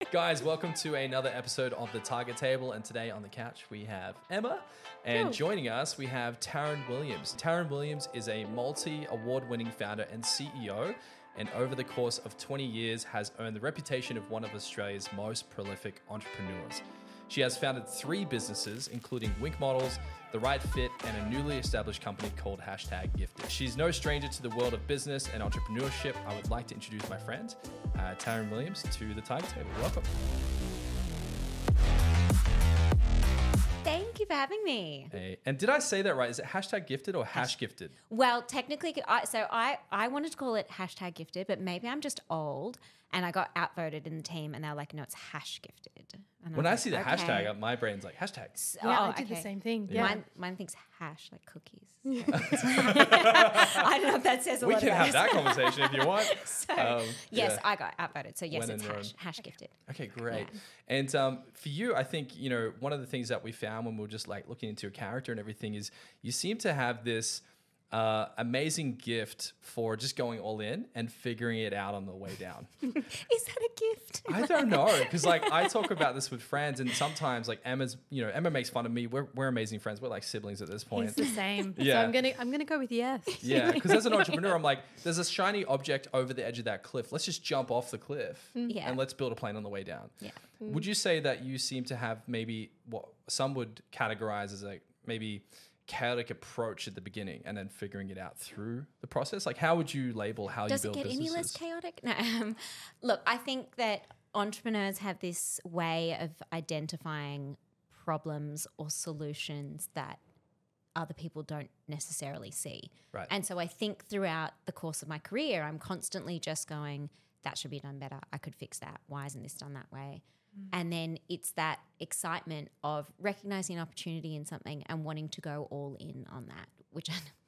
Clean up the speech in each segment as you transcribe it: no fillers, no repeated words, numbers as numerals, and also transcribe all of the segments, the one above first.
Guys, welcome to another episode of The Target Table. And today on the couch, we have Emma. And joining us, we have Taryn Williams. Taryn Williams is a multi-award-winning founder and CEO. And over the course of 20 years has earned the reputation of one of Australia's most prolific entrepreneurs. She has founded 3 businesses, including Wink Models, The Right Fit, and a newly established company called #Gifted. She's no stranger to the world of business and entrepreneurship. I would like to introduce my friend, Taryn Williams, to the Target Table. Welcome. Thank you for having me. Hey. And did I say that right? Is it #Gifted or #Gifted? Well, technically, I wanted to call it #Gifted, but maybe I'm just old and I got outvoted in the team and they're like, no, it's #Gifted. And When I see the okay. hashtag, my brain's like, hashtag. Yeah, I did the same thing. Yeah. Mine thinks hash like cookies. So I don't know if that says a We lot can about have that conversation if you want. So, yes, I got outvoted. So yes, When it's in #Gifted. Okay, great. Yeah. And for you, I think, one of the things that we found when we were just like looking into your character and everything is you seem to have this amazing gift for just going all in and figuring it out on the way down. Is that a gift? I don't know, because like I talk about this with friends, and sometimes like Emma makes fun of me. We're amazing friends. We're like siblings at this point. It's the same. Yeah. So I'm gonna go with yes. Yeah, because as an entrepreneur, I'm like, there's a shiny object over the edge of that cliff. Let's just jump off the cliff Yeah. and let's build a plane on the way down. Yeah. Would you say that you seem to have maybe what some would categorize as like maybe chaotic approach at the beginning and then figuring it out through the process? Like, how would you label how Does you it build get businesses? any less chaotic? No. Look, I think that entrepreneurs have this way of identifying problems or solutions that other people don't necessarily see. Right. And so I think throughout the course of my career, I'm constantly just going, that should be done better. I could fix that. Why isn't this done that way? And then it's that excitement of recognizing an opportunity in something and wanting to go all in on that, which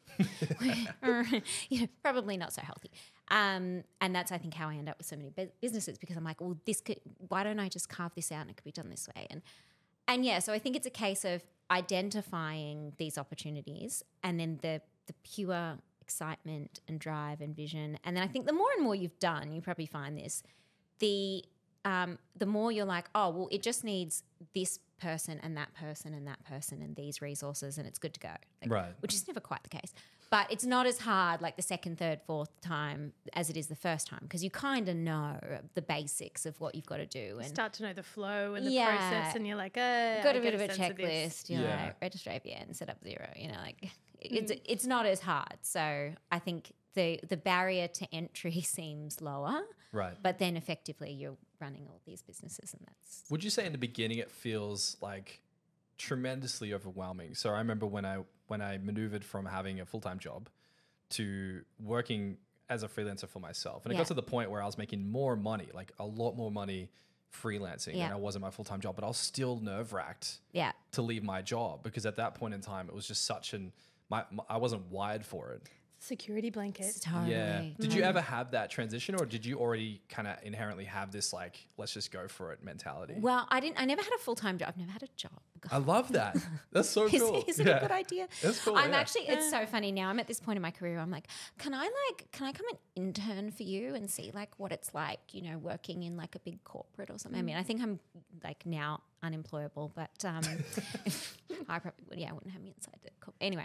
probably not so healthy. And that's, I think, how I end up with so many businesses, because I'm like, well, why don't I just carve this out and it could be done this way? And yeah, so I think it's a case of identifying these opportunities and then the pure excitement and drive and vision. And then I think the more and more you've done, you probably find this, the more you're like, oh, well, it just needs this person and that person and that person and these resources and it's good to go. Right. Which is never quite the case. But it's not as hard like the second, third, fourth time as it is the first time, because you kind of know the basics of what you've got to do. And Start to know the flow and the Yeah. process, and you're like, got I a bit of a sense this. checklist, Yeah. like register APN, set up Xero, it's not as hard. So I think the barrier to entry seems lower, Right. but then effectively you're running all these businesses, and that's Would you say in the beginning it feels like tremendously overwhelming? So I remember when I maneuvered from having a full-time job to working as a freelancer for myself, and it Yeah. got to the point where I was making more money, like a lot more money freelancing Yeah. than I was in my full-time job, but I was still nerve-wracked yeah. to leave my job, because at that point in time it was just such I wasn't wired for it. Security blanket. Totally. Yeah. Did you ever have that transition, or did you already kind of inherently have this like, let's just go for it mentality? Well, I never had a full-time job. I've never had a job. I love that. That's so cool. Is it a good idea? That's cool. I'm yeah. actually, it's so funny now. I'm at this point in my career. I'm like, can I come and intern for you and see like what it's like, working in like a big corporate or something? I mean, I think I'm like now unemployable, but I probably would. Yeah, I wouldn't have me inside the corporate. Anyway,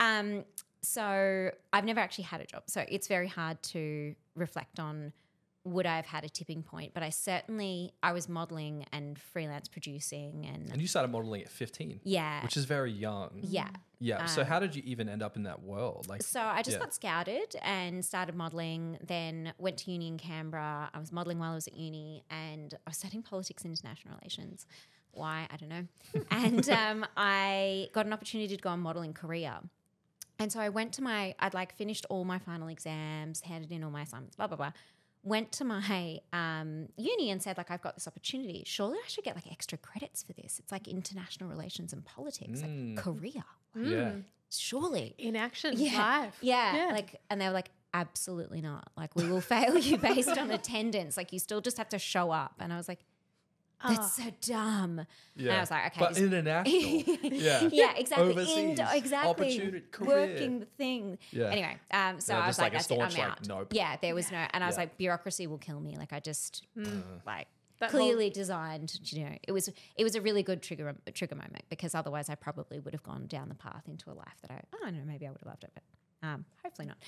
so I've never actually had a job. So it's very hard to reflect on would I have had a tipping point, but I was modeling and freelance producing And you started modeling at 15. yeah. Which is very young. Yeah. Yeah. So how did you even end up in that world? Like, So I just yeah. got scouted and started modelling, then went to uni in Canberra. I was modelling while I was at uni, and I was studying politics and international relations. Why? I don't know. And I got an opportunity to go and model in Korea. And so I went to I'd like finished all my final exams, handed in all my assignments, blah, blah, blah. Went to my uni and said, like, I've got this opportunity. Surely I should get like extra credits for this. It's like international relations and politics, like Korea. yeah. Surely. In action, Yeah. live. Yeah. And they were like, absolutely not. Like, we will fail you based on attendance. Like, you still just have to show up. And I was like, that's so dumb. Yeah. And I was like, okay. But international. yeah. Yeah, exactly. Overseas. Exactly. Opportunity. Career. Working the thing. Yeah. Anyway, so Yeah, I was just like, like a that's it, I'm staunch, like, out. nope. Yeah, there was no, and I was Yeah. like, bureaucracy will kill me. Like, I just, like, That clearly designed. You know, it was a really good trigger moment, because otherwise I probably would have gone down the path into a life that I don't know, maybe I would have loved it, but hopefully not.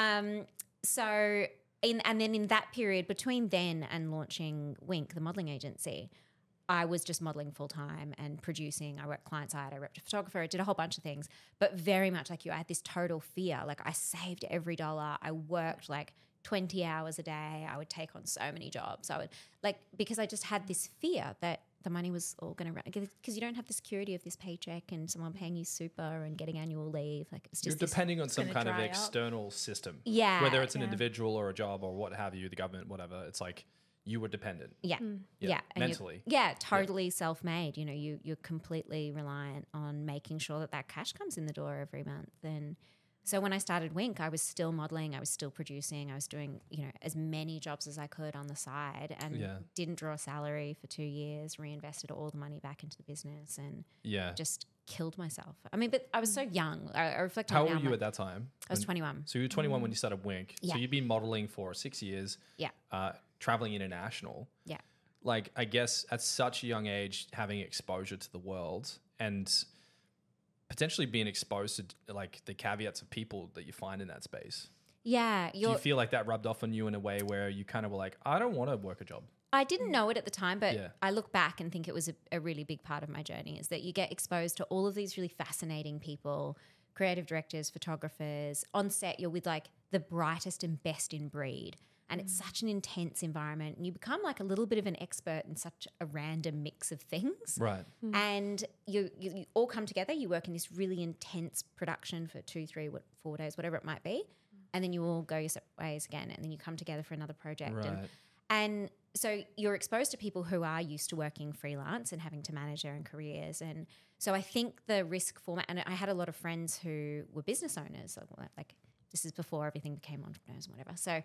And then in that period between then and launching Wink, the modelling agency, I was just modelling full time and producing. I worked client side, I repped a photographer, I did a whole bunch of things, but very much like you, I had this total fear. Like I saved every dollar. I worked like 20 hours a day. I would take on so many jobs. I would because I just had this fear that the money was all going to run, because you don't have the security of this paycheck and someone paying you super and getting annual leave. Like it's just You're depending on some gonna kind of dry up. external system. Yeah. Whether it's an individual or a job or what have you, the government, whatever. It's like you were dependent. Yeah. Mm. Yeah. And mentally. Totally self-made. You know, you're completely reliant on making sure that cash comes in the door every month. And so when I started Wink, I was still modeling, I was still producing, I was doing, you know, as many jobs as I could on the side, and didn't draw a salary for 2 years, reinvested all the money back into the business, and just killed myself. I mean, but I was so young. I reflect on it now. How old were you at that time? I was 21. So you were 21 when you started Wink. Yeah. So you've been modeling for 6 years. Yeah. Traveling international. Yeah. Like, I guess at such a young age, having exposure to the world and potentially being exposed to like the caveats of people that you find in that space. Yeah. Do you feel like that rubbed off on you in a way where you kind of were like, I don't want to work a job? I didn't know it at the time, but I look back and think it was a really big part of my journey, is that you get exposed to all of these really fascinating people, creative directors, photographers. On set, you're with like the brightest and best in breed. And it's such an intense environment. And you become like a little bit of an expert in such a random mix of things. Right. And you all come together. You work in this really intense production for 2, 3, 4 days, whatever it might be. And then you all go your separate ways again. And then you come together for another project. Right. And so you're exposed to people who are used to working freelance and having to manage their own careers. And so I think the risk format, and I had a lot of friends who were business owners, like this is before everything became entrepreneurs and whatever. So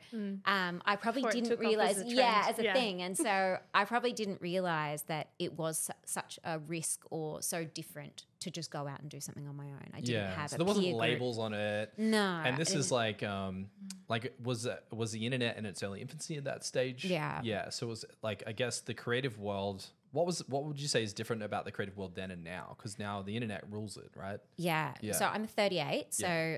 I probably Before it didn't took off realize, as a trend. as a thing. And so I probably didn't realize that it was such a risk or so different to just go out and do something on my own. I didn't have so a there wasn't peer group. labels on it. No. And this is like was the internet in its early infancy at that stage? Yeah. Yeah. So it was like, I guess the creative world, what would you say is different about the creative world then and now? Because now the internet rules it, right? Yeah. Yeah. So I'm 38. So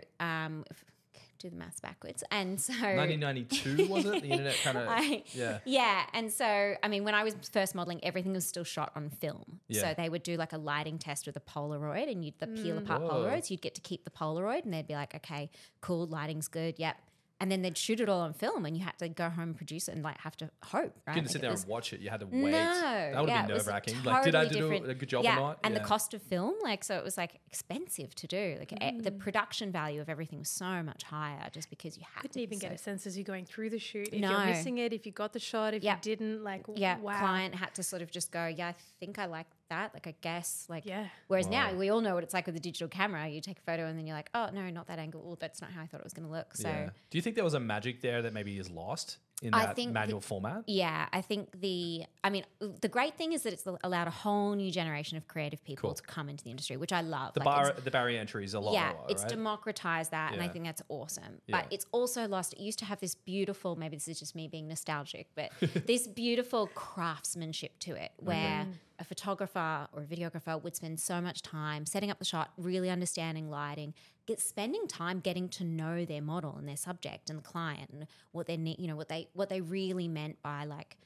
do the maths backwards. And so 1992 was it? The internet kind of Yeah. And so I mean, when I was first modeling, everything was still shot on film. Yeah. So they would do like a lighting test with a Polaroid, and you'd peel apart Whoa. Polaroids. You'd get to keep the Polaroid, and they'd be like, okay, cool, lighting's good, yep. And then they'd shoot it all on film, and you had to go home and produce it and like have to hope, right? You didn't sit there and watch it. You had to wait. That would have been nerve-wracking. Like, did I do a good job or not? And the cost of film, like, so it was like expensive to do. Like the production value of everything was so much higher just because you had couldn't to even get a sense as you're going through the shoot. If No. you're missing it, if you got the shot, if you didn't, like, wow. Client had to sort of just go, yeah, I think I like that. Like, I guess, like, Yeah. Whereas now we all know what it's like with a digital camera. You take a photo and then you're like, oh, no, not that angle. Oh, that's not how I thought it was going to look. So, do you think there was a magic there that maybe is lost in I that think manual format? yeah, I think the great thing is that it's allowed a whole new generation of creative people to come into the industry, which I love. The barrier entry is a lot lower, it's right? democratized that, and I Yeah. think that's awesome. Yeah. But it's also lost. It used to have this beautiful, maybe this is just me being nostalgic, but this beautiful craftsmanship to it, where a photographer or a videographer would spend so much time setting up the shot, really understanding lighting, spending time getting to know their model and their subject and the client and what they need, what they really meant by, like,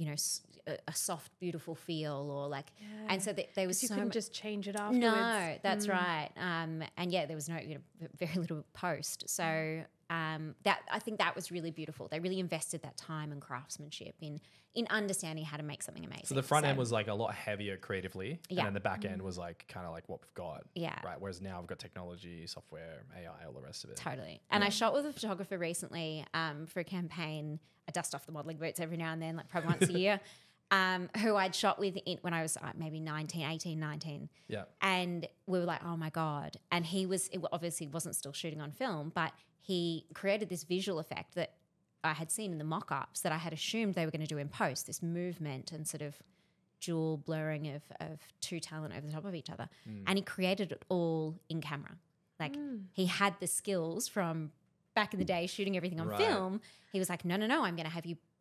a soft, beautiful feel, or like, and so there was You so couldn't much. just change it afterwards. No, that's right. And there was no, very little post. So that I think that was really beautiful. They really invested that time and craftsmanship in understanding how to make something amazing. So the front end was like a lot heavier creatively, and Yeah. then the back end was like kind of like what we've got. Yeah. Right. Whereas now we've got technology, software, AI, all the rest of it. Totally. And I shot with a photographer recently for a campaign. I dust off the modelling boots every now and then, like probably once a year, who I'd shot with when I was maybe 18, 19. Yeah. And we were like, oh my God. And he obviously wasn't still shooting on film, but he created this visual effect that I had seen in the mock-ups that I had assumed they were going to do in post, this movement and sort of dual blurring of two talent over the top of each other. And he created it all in camera. Like he had the skills from back in the day shooting everything on Right. film. He was like, no, I'm going to have you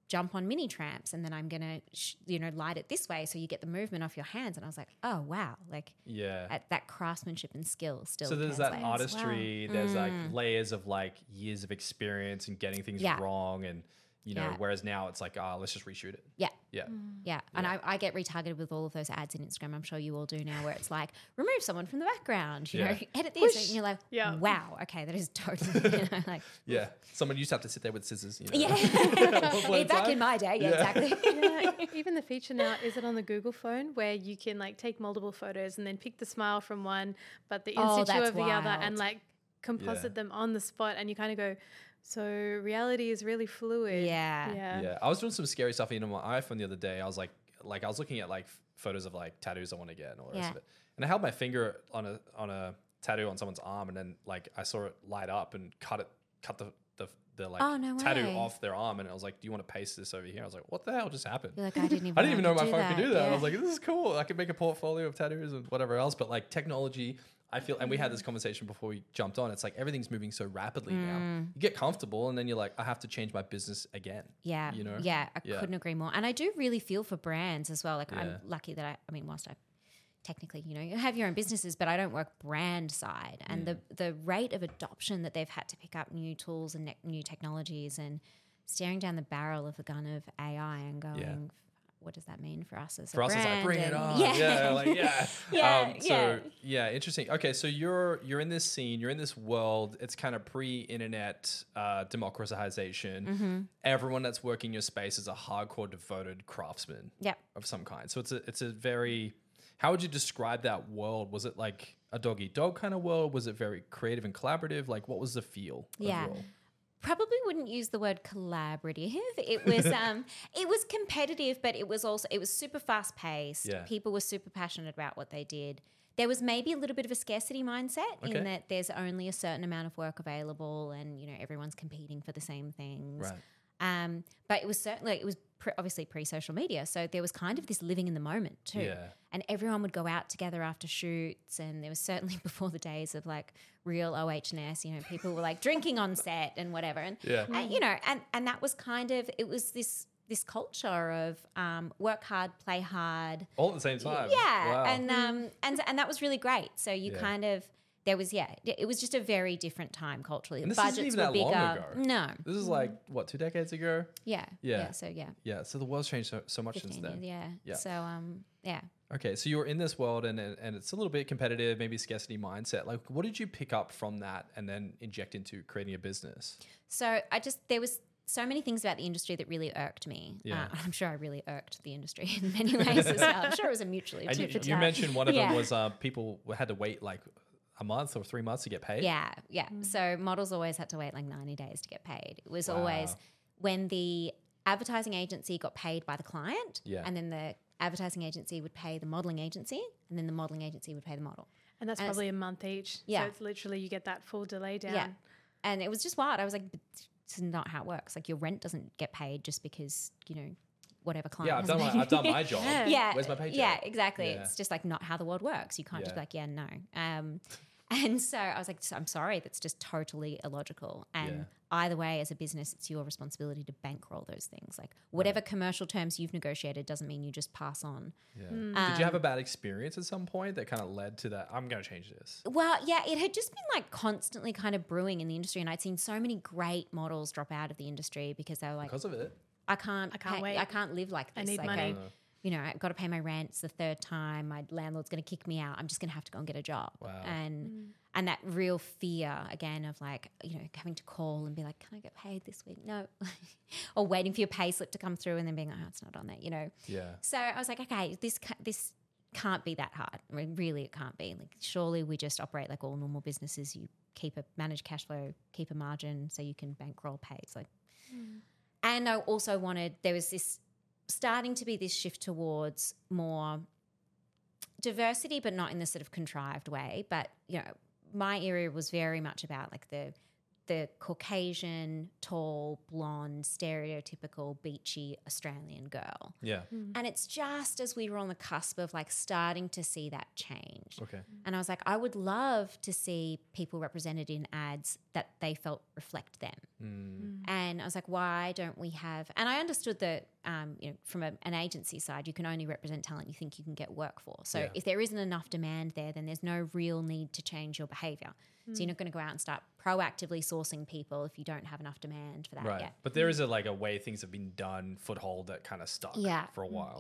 jump on mini tramps and then I'm going to, light it this way so you get the movement off your hands. And I was like, oh, wow. Like that craftsmanship and skill still. So there's that artistry, there's like layers of like years of experience and getting things wrong and, whereas now it's like, let's just reshoot it. Yeah. Yeah. Yeah. And I get retargeted with all of those ads in Instagram. I'm sure you all do now, where it's like, remove someone from the background, edit this. And you're like, wow, okay, that is totally, like. Yeah. Someone used to have to sit there with scissors, Yeah. Back in my day. Yeah, exactly. Yeah. Even the feature now, is it on the Google phone where you can like take multiple photos and then pick the smile from one, but the in situ of the other and like composite them on the spot, and you kind of go, so reality is really fluid. Yeah. I was doing some scary stuff on my iPhone the other day. I was like I was looking at like photos of like tattoos I want to get and all the rest of it. And I held my finger on a tattoo on someone's arm, and then like I saw it light up and cut the like tattoo off their arm, and I was like, do you want to paste this over here? I was like, what the hell just happened? You're like, I didn't even know my phone could do that. I was like, this is cool. I could make a portfolio of tattoos and whatever else. But like technology, I feel, and we had this conversation before we jumped on, it's like everything's moving so rapidly now. You get comfortable and then you're like, I have to change my business again. Yeah. I couldn't agree more. And I do really feel for brands as well. Like I'm lucky that whilst I technically, you have your own businesses, but I don't work brand side. And the rate of adoption that they've had to pick up new tools and new technologies and staring down the barrel of the gun of AI and going, what does that mean for us as a brand? For us, it's like, bring it on. Interesting. Okay, so you're in this scene, you're in this world. It's kind of pre-internet democratization. Everyone that's working your space is a hardcore devoted craftsman of some kind. So it's a very, how would you describe that world? Was it like a dog-eat-dog kind of world? Was it very creative and collaborative? Like, what was the feel overall? Probably wouldn't use the word collaborative. It was competitive, but it was super fast paced. People were super passionate about what they did. There was maybe a little bit of a scarcity mindset in that there's only a certain amount of work available, and everyone's competing for the same things. Right. But it was certainly obviously pre-social media, so there was kind of this living in the moment too. Yeah. And everyone would go out together after shoots, and there was certainly before the days of like real OH&S, people were like drinking on set and whatever. And and that was kind of, it was this culture of work hard, play hard, all at the same time. Yeah. Wow. And that was really great. So you kind of, there was, it was just a very different time culturally. And this budgets isn't even were bigger. Long ago. No. This is like, 2 decades ago? Yeah. Yeah. So the world's changed so much since then. Yeah. So, Okay, so you're in this world and it's a little bit competitive, maybe scarcity mindset. Like, what did you pick up from that and then inject into creating a business? So there was so many things about the industry that really irked me. Yeah. I'm sure I really irked the industry in many ways as well. I'm sure it was a mutually. And you mentioned one of them was people had to wait like a month or 3 months to get paid. Yeah. So models always had to wait like 90 days to get paid. It was always when the advertising agency got paid by the client, and then the advertising agency would pay the modeling agency, and then the modeling agency would pay the model. And that's probably a month each. Yeah. So it's literally you get that full delay down. Yeah. And it was just wild. I was like, this is not how it works. Like your rent doesn't get paid just because, whatever client. Yeah, I've done my job. Where's my paycheck? Yeah, exactly. Yeah. It's just like not how the world works. You can't just be like, no. And so I was like, I'm sorry, that's just totally illogical. And either way, as a business, it's your responsibility to bankroll those things. Like whatever commercial terms you've negotiated doesn't mean you just pass on. Yeah. Did you have a bad experience at some point that kind of led to that? I'm going to change this. Well, yeah, it had just been like constantly kind of brewing in the industry. And I'd seen so many great models drop out of the industry because they were like, because of it. I can't wait. I can't live like this. I need like, money. I've got to pay my rent. It's the third time. My landlord's going to kick me out. I'm just going to have to go and get a job. Wow. And that real fear again of like, having to call and be like, can I get paid this week? No. Or waiting for your pay slip to come through and then being like, oh, it's not on there, Yeah. So I was like, okay, this can't be that hard. I mean, really, it can't be. Like, surely we just operate like all normal businesses. You manage cash flow, keep a margin so you can bankroll pays. Like, and I also there was this starting to be this shift towards more diversity, but not in this sort of contrived way. But, my area was very much about like the the Caucasian, tall, blonde, stereotypical, beachy Australian girl. Yeah. And it's just as we were on the cusp of like starting to see that change. Okay. And I was like, I would love to see people represented in ads that they felt reflect them. And I was like, why don't we have, and I understood that, from an agency side, you can only represent talent you think you can get work for. So if there isn't enough demand there, then there's no real need to change your behavior. So you're not going to go out and start proactively sourcing people if you don't have enough demand for that yet. But there is a way things have been done, foothold that kind of stuck for a while.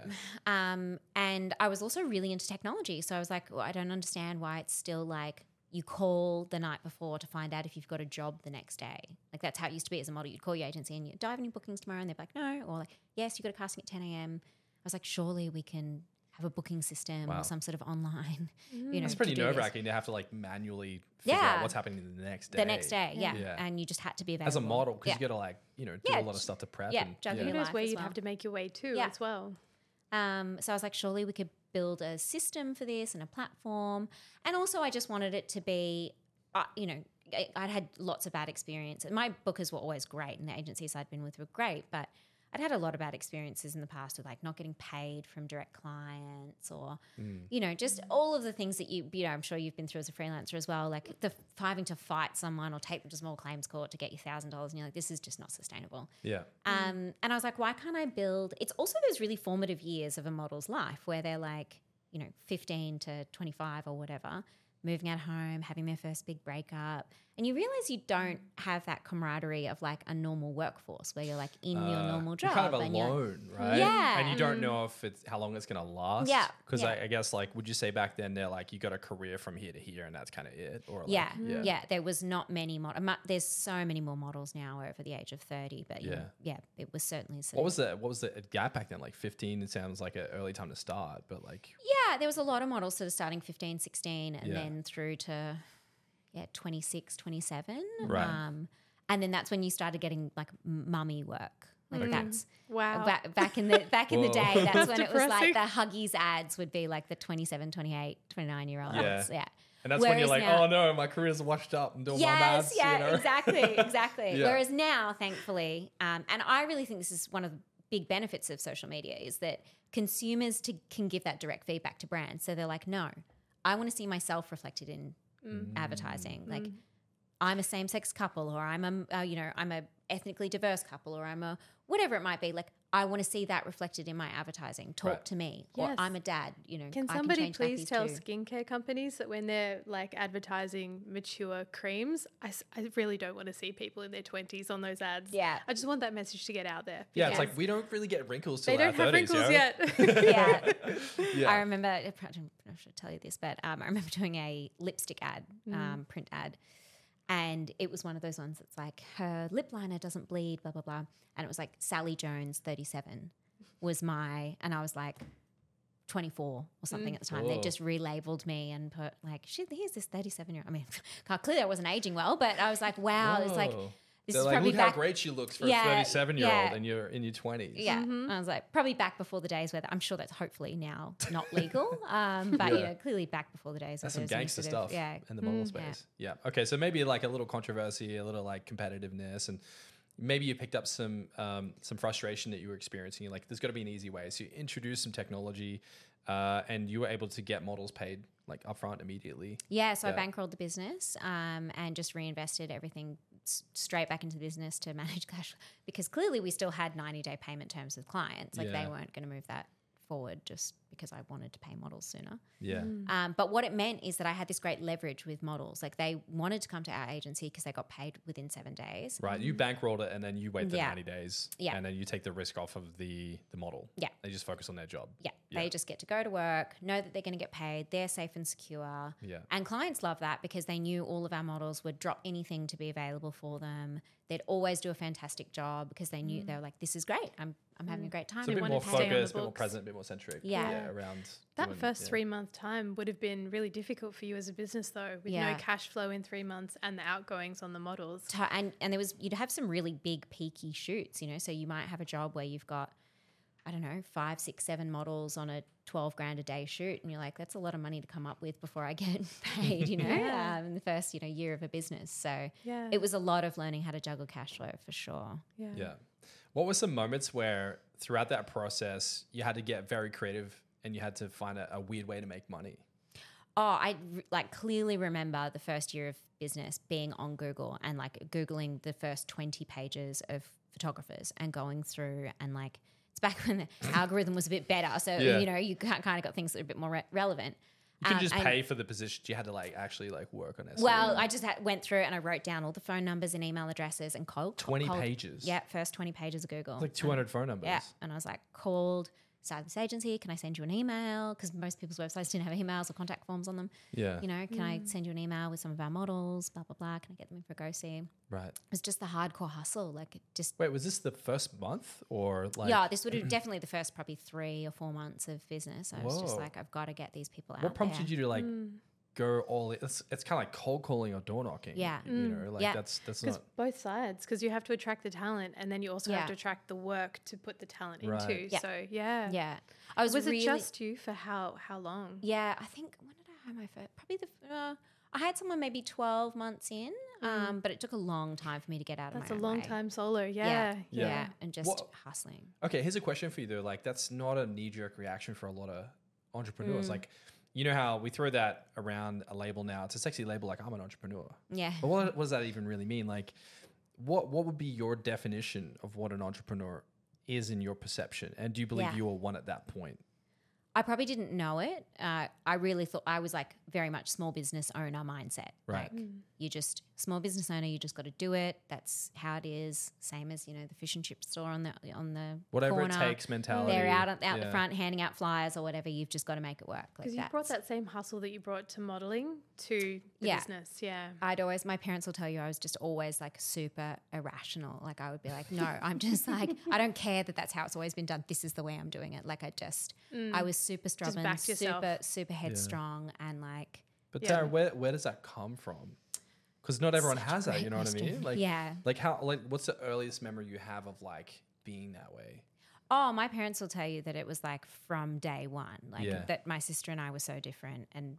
And I was also really into technology. So I was like, well, I don't understand why it's still like you call the night before to find out if you've got a job the next day. Like that's how it used to be as a model. You'd call your agency and you'd dive in your bookings tomorrow and they'd be like, no. Or like, yes, you got a casting at 10 a.m. I was like, surely we can have a booking system or some sort of online, It's pretty nerve-wracking to have to like manually figure out what's happening the next day. The next day, and you just had to be available. As a model, because you got to like, do a lot of stuff to prep. Who knows where you'd have to make your way to as well. So I was like, surely we could build a system for this and a platform. And also I just wanted it to be, I'd had lots of bad experiences. My bookers were always great and the agencies I'd been with were great, but I'd had a lot of bad experiences in the past with like not getting paid from direct clients or, just all of the things that I'm sure you've been through as a freelancer as well, like having to fight someone or take them to small claims court to get you $1,000 and you're like, this is just not sustainable. Yeah. And I was like, why can't I build, it's also those really formative years of a model's life where they're like, 15 to 25 or whatever, moving out home, having their first big breakup. And you realize you don't have that camaraderie of like a normal workforce where you're like in your normal job. You're kind of alone, right? Yeah. And you don't know if it's how long it's going to last. Yeah. Because I guess like, would you say back then they're like, you got a career from here to here and that's kind of it? Or like, there was not many there's so many more models now over the age of 30, but it was certainly. What was the gap back then? Like 15, it sounds like an early time to start, but like. Yeah, there was a lot of models sort of starting 15, 16 and then through to 26, 27. Right. And then that's when you started getting like mummy work. Like that's wow. Back in the day, that's when it was like the Huggies ads would be like the 27, 28, 29-year-olds. Yeah. And that's when you're like, now, oh no, my career's washed up and doing my maths. Yeah, exactly. Yeah. Whereas now, thankfully, and I really think this is one of the big benefits of social media is that consumers can give that direct feedback to brands. So they're like, no, I want to see myself reflected in advertising. Like I'm a same-sex couple or I'm a ethnically diverse couple or I'm a whatever it might be. Like I want to see that reflected in my advertising. Talk to me. Yes. Or I'm a dad, Can somebody please tell skincare companies that when they're like advertising mature creams, I really don't want to see people in their 20s on those ads. Yeah. I just want that message to get out there. Yeah, it's like we don't really get wrinkles till our 30s. They don't have wrinkles yet. Yeah. I remember, I should tell you this, but I remember doing a lipstick ad, print ad. And it was one of those ones that's like, her lip liner doesn't bleed, blah, blah, blah. And it was like Sally Jones, 37, and I was like 24 or something at the time. They just relabeled me and put like, here's this 37-year-old. I mean, clearly I wasn't aging well, but I was like, wow, it's like, this is probably look how great she looks for a 37-year-old and you're in your 20s. Yeah. I was like, probably back before the days where I'm sure that's hopefully now not legal. But clearly back before the days. That's some gangster stuff in the model space. Yeah. Okay. So maybe like a little controversy, a little like competitiveness, and maybe you picked up some frustration that you were experiencing. Like there's got to be an easy way. So you introduced some technology and you were able to get models paid like upfront immediately. Yeah. So I bankrolled the business and just reinvested everything straight back into the business to manage cash because clearly we still had 90-day payment terms with clients. Like they weren't going to move that forward just because I wanted to pay models sooner. Yeah. But what it meant is that I had this great leverage with models. Like they wanted to come to our agency because they got paid within 7 days. Right. You bankrolled it and then you wait the 90 days. Yeah. And then you take the risk off of the model. Yeah. They just focus on their job. Yeah. They just get to go to work, know that they're going to get paid. They're safe and secure. Yeah. And clients love that because they knew all of our models would drop anything to be available for them. They'd always do a fantastic job because they knew they were like, this is great. I'm having a great time. So a bit more focused, a bit more present, a bit more centric. Yeah. Around that first 3-month time would have been really difficult for you as a business though, with no cash flow in 3 months and the outgoings on the models. And you'd have some really big peaky shoots, so you might have a job where you've got I don't know, 5, 6, 7 models on a 12 grand a day shoot. And you're like, that's a lot of money to come up with before I get paid, you know, in the first, year of a business. So it was a lot of learning how to juggle cash flow for sure. Yeah. What were some moments where throughout that process you had to get very creative and you had to find a weird way to make money? Oh, I clearly remember the first year of business being on Google and like Googling the first 20 pages of photographers and going through and like, it's back when the algorithm was a bit better. So, you kind of got things that are a bit more relevant. You could just pay for the positions. You had to like actually like work on it. Well, I just went through and I wrote down all the phone numbers and email addresses and called. 20 pages? Yeah, first 20 pages of Google. Like 200 phone numbers. Yeah, and I was like, called, started this agency. Can I send you an email? Because most people's websites didn't have emails or contact forms on them. Yeah. Can I send you an email with some of our models, blah, blah, blah. Can I get them in for a go-see? Right. It was just the hardcore hustle. Like it just... Wait, was this the first month or like... Yeah, this would have definitely the first probably 3 or 4 months of business. I was just like, I've got to get these people out. What prompted you to like go all in? It's kind of like cold calling or door knocking. Yeah. That's not... both sides, because you have to attract the talent and then you also have to attract the work to put the talent into. Yeah. So, yeah. Yeah. Was it just you for how long? Yeah, I think, when did I have my first? Probably I had someone maybe 12 months in, but it took a long time for me to get out of my own way. That's a long time solo, Yeah, and just hustling. Okay, here's a question for you though. Like that's not a knee-jerk reaction for a lot of entrepreneurs. Like, you know how we throw that around a label now? It's a sexy label, like I'm an entrepreneur. Yeah. But what does that even really mean? Like, what would be your definition of what an entrepreneur is in your perception? And do you believe you were one at that point? I probably didn't know it. I really thought I was like very much small business owner mindset. Right. Like you just small business owner, you just got to do it. That's how it is. Same as the fish and chip store on the whatever corner. It takes mentality. They're out the front handing out flyers or whatever. You've just got to make it work. Because you brought that same hustle that you brought to modeling to the business. Yeah. My parents will tell you I was just always like super irrational. Like I would be like, no, I'm just like, I don't care that that's how it's always been done. This is the way I'm doing it. Like I was super stubborn, super headstrong and like. But Tara, where does that come from? Because not everyone has that, you know what I mean? Like, what's the earliest memory you have of like being that way? Oh, my parents will tell you that it was like from day one, like that my sister and I were so different, and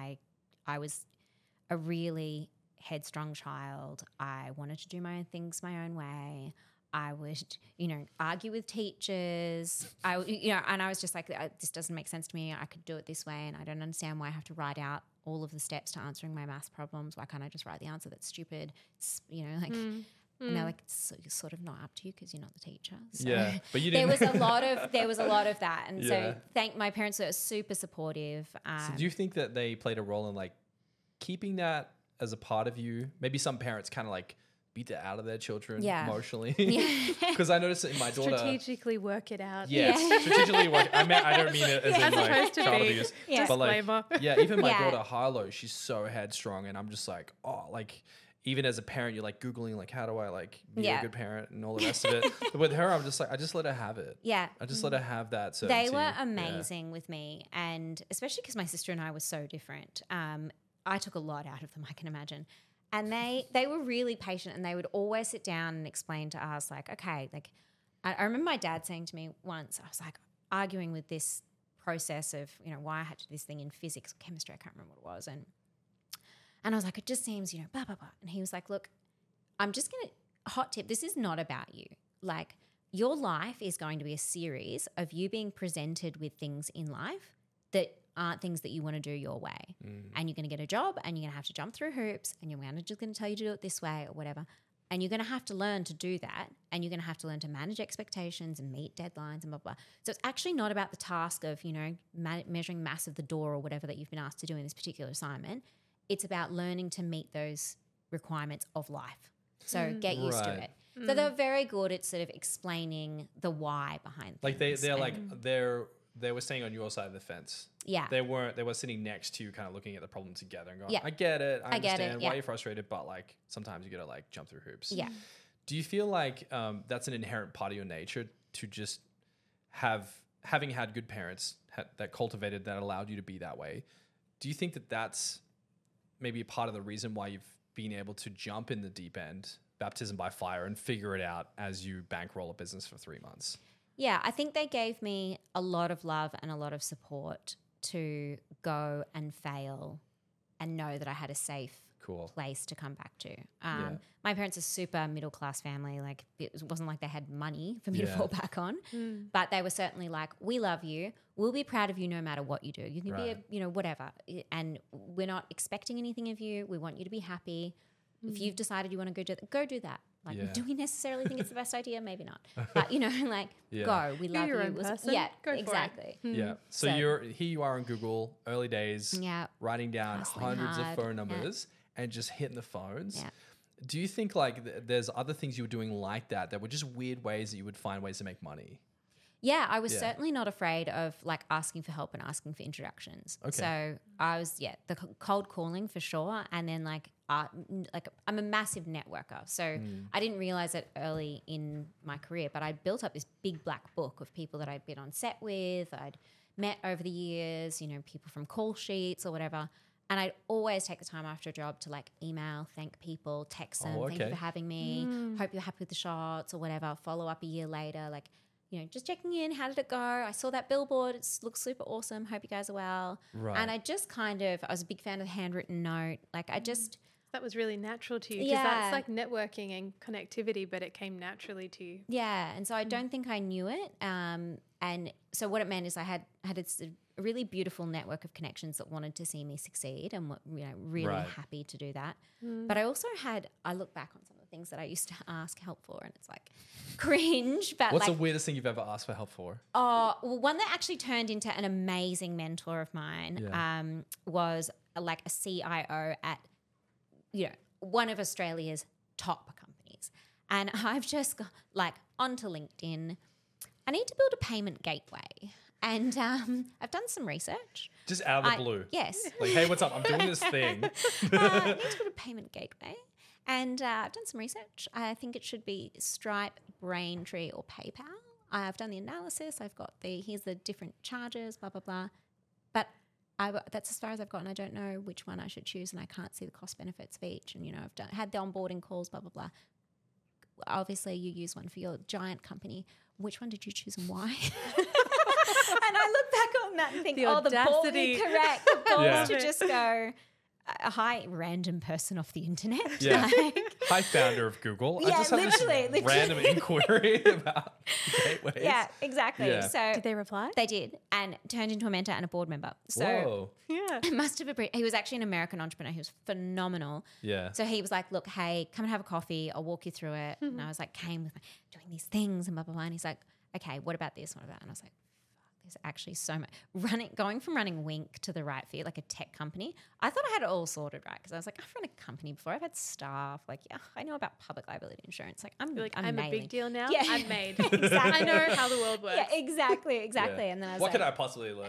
I was a really headstrong child. I wanted to do my own things my own way. I would, argue with teachers. And I was just like, this doesn't make sense to me. I could do it this way, and I don't understand why I have to write out all of the steps to answering my maths problems. Why can't I just write the answer that's stupid? It's, and they're like, it's sort of not up to you because you're not the teacher. So but you didn't. There was a lot of that, and so my parents were super supportive. So do you think that they played a role in like keeping that as a part of you? Maybe some parents kind of like beat it out of their children emotionally. Because I noticed in my daughter. Strategically work it out. Yes, strategically work. I don't mean it as in like child abuse. But like, even my daughter Harlow, she's so headstrong, and I'm just like, even as a parent, you're like Googling like, how do I like be a good parent and all the rest of it. But with her, I'm just like, I just let her have it. Yeah. I just let her have that certainty. They were amazing with me, and especially because my sister and I were so different. I took a lot out of them, I can imagine. And they were really patient, and they would always sit down and explain to us, like, okay, like I remember my dad saying to me once, I was like arguing with this process of, why I had to do this thing in physics or chemistry, I can't remember what it was. And I was like, it just seems, blah, blah, blah. And he was like, look, I'm just going to, hot tip, this is not about you. Like your life is going to be a series of you being presented with things in life that aren't things that you want to do your way. And you're going to get a job, and you're going to have to jump through hoops, and your manager's going to tell you to do it this way or whatever. And you're going to have to learn to do that, and you're going to have to learn to manage expectations and meet deadlines and blah, blah. So it's actually not about the task of, measuring mass of the door or whatever that you've been asked to do in this particular assignment. It's about learning to meet those requirements of life. So get used to it. So they're very good at sort of explaining the why behind things. They were staying on your side of the fence. Yeah. They were sitting next to you, kind of looking at the problem together and going, I get it. I understand why you're frustrated, but like sometimes you got to like jump through hoops. Yeah. Do you feel like that's an inherent part of your nature to just having had good parents that cultivated, that allowed you to be that way? Do you think that that's maybe a part of the reason why you've been able to jump in the deep end, baptism by fire, and figure it out as you bankroll a business for 3 months? Yeah, I think they gave me a lot of love and a lot of support to go and fail and know that I had a safe place to come back to. My parents are super middle class family. Like it wasn't like they had money for me to fall back on, but they were certainly like, we love you. We'll be proud of you no matter what you do. You can be whatever. And we're not expecting anything of you. We want you to be happy. If you've decided you want to go do that. Like, do we necessarily think it's the best idea? Maybe not. But, go. We love your you. Own person. Yeah, go exactly. For it. Yeah. So here you are on Google, early days, writing down hundreds of phone numbers and just hitting the phones. Yeah. Do you think like there's other things you were doing like that were just weird ways that you would find ways to make money? Yeah, I was certainly not afraid of like asking for help and asking for introductions. Okay. So I was, the cold calling for sure. And then I'm a massive networker. So I didn't realize it early in my career, but I built up this big black book of people that I'd been on set with, I'd met over the years, people from call sheets or whatever. And I'd always take the time after a job to like email, thank people, text them, thank you for having me, hope you're happy with the shots or whatever, follow up a year later, like, just checking in. How did it go? I saw that billboard. It looks super awesome. Hope you guys are well. Right. And I just I was a big fan of the handwritten note. Like that was really natural to you because that's like networking and connectivity, but it came naturally to you. Yeah. And so I don't think I knew it. And so what it meant is I had a really beautiful network of connections that wanted to see me succeed and were really happy to do that. But I also I look back on some of the things that I used to ask help for and it's like cringe. But what's the weirdest thing you've ever asked for help for? Well, one that actually turned into an amazing mentor of mine was like a CIO at one of Australia's top companies. And I've just got onto LinkedIn. I need to build a payment gateway. And I've done some research. Just out of the blue? Yes. Like, hey, what's up? I'm doing this thing. I need to build a payment gateway. And I've done some research. I think it should be Stripe, Braintree or PayPal. I've done the analysis. I've got here's the different charges, blah, blah, blah. But that's as far as I've gotten. I don't know which one I should choose and I can't see the cost benefits of each. And, I've had the onboarding calls, blah, blah, blah. Obviously, you use one for your giant company. Which one did you choose and why? And I look back on that and think, the audacity. Correct. The balls to just go, hi, random person off the internet. Yeah. Hi, founder of Google. I just have this random inquiry about gateways. Yeah, exactly. Yeah. So did they reply? They did, and turned into a mentor and a board member. So it must have he was actually an American entrepreneur. He was phenomenal. Yeah. So he was like, look, hey, come and have a coffee. I'll walk you through it. And I was like, came with doing these things and blah, blah, blah. And he's like, okay, what about this? What about? And I was like, there's actually so much. Going from running Wink to the Right Fit, like a tech company, I thought I had it all sorted, right? Because I was like, I've run a company before. I've had staff. Like, I know about public liability insurance. Like, I'm a big deal now. Yeah. I'm made. Exactly. I know how the world works. Yeah, exactly. Yeah. And then I was what could I possibly learn?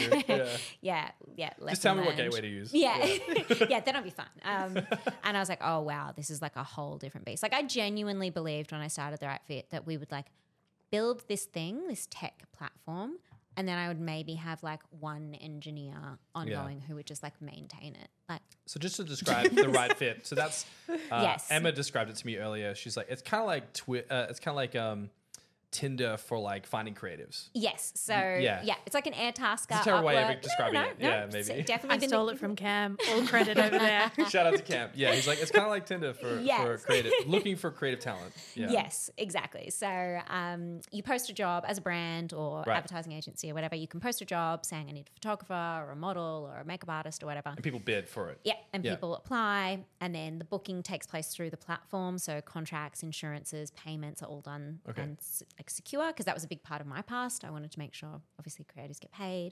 Yeah. Just tell me what gateway to use. Yeah. Then I'll be fine. And I was like, oh, wow, this is like a whole different beast. Like, I genuinely believed when I started the Right Fit that we would like build this thing, this tech platform, and then I would maybe have like one engineer ongoing who would just like maintain it. So just to describe the Right Fit. So that's Emma described it to me earlier. She's like, it's kind of like Tinder for like finding creatives. Yes. So it's like an Airtasker. It's a terrible way of describing it. No, yeah, maybe. Definitely. I stole it from Cam. All credit over there. Shout out to Cam. Yeah, he's like, it's kind of like Tinder for creative, looking for creative talent. Yeah. Yes, exactly. So you post a job as a brand or advertising agency or whatever. You can post a job saying I need a photographer or a model or a makeup artist or whatever. And people bid for it. Yeah, and people apply, and then the booking takes place through the platform. So contracts, insurances, payments are all done and like secure, because that was a big part of my past. I wanted to make sure, obviously, creators get paid,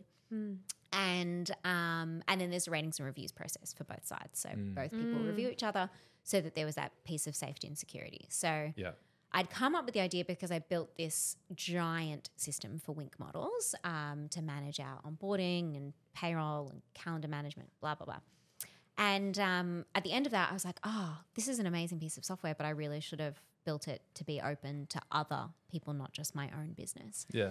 and then there's a ratings and reviews process for both sides. So both people review each other, so that there was that piece of safety and security. So I'd come up with the idea because I built this giant system for Wink models to manage our onboarding and payroll and calendar management, blah blah blah. And at the end of that, I was like, oh, this is an amazing piece of software, but I really should have built it to be open to other people, not just my own business. Yeah.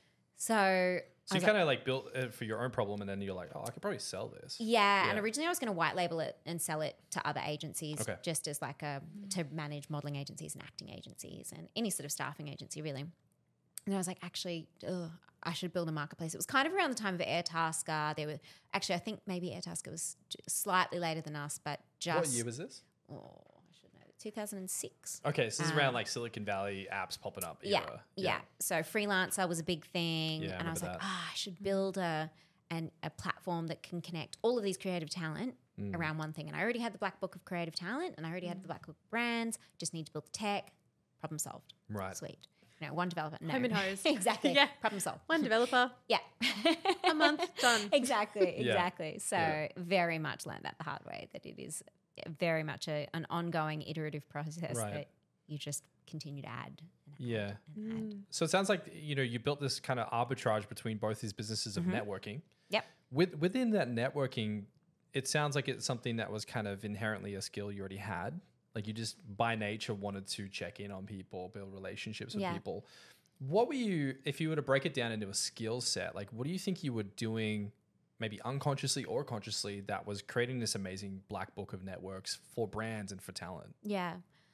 So you kind of like built it for your own problem, and then you're like, oh, I could probably sell this. Yeah. And originally I was going to white label it and sell it to other agencies, just as like to manage modeling agencies and acting agencies and any sort of staffing agency really. And I was like, actually, I should build a marketplace. It was kind of around the time of Airtasker. There were actually, I think maybe Airtasker was slightly later than us, but just. What year was this? Oh, I should know. 2006. Okay, so this is around like Silicon Valley apps popping up era. Yeah. So freelancer was a big thing. Yeah, and I was like, I should build a platform that can connect all of these creative talent around one thing. And I already had the Black Book of Creative Talent and I already had the Black Book of Brands. Just need to build the tech. Problem solved. Right. Sweet. No, one developer. No. Home and hose. Exactly. Yeah. Problem solved. One developer. Yeah. A month, done. Exactly. So very much learned that the hard way, that it is very much an ongoing iterative process that you just continue to add. And add. So it sounds like, you built this kind of arbitrage between both these businesses of networking. Yep. Within that networking, it sounds like it's something that was kind of inherently a skill you already had. Like you just by nature wanted to check in on people, build relationships with people. What were you, if you were to break it down into a skill set, like what do you think you were doing maybe unconsciously or consciously that was creating this amazing black book of networks for brands and for talent? Yeah.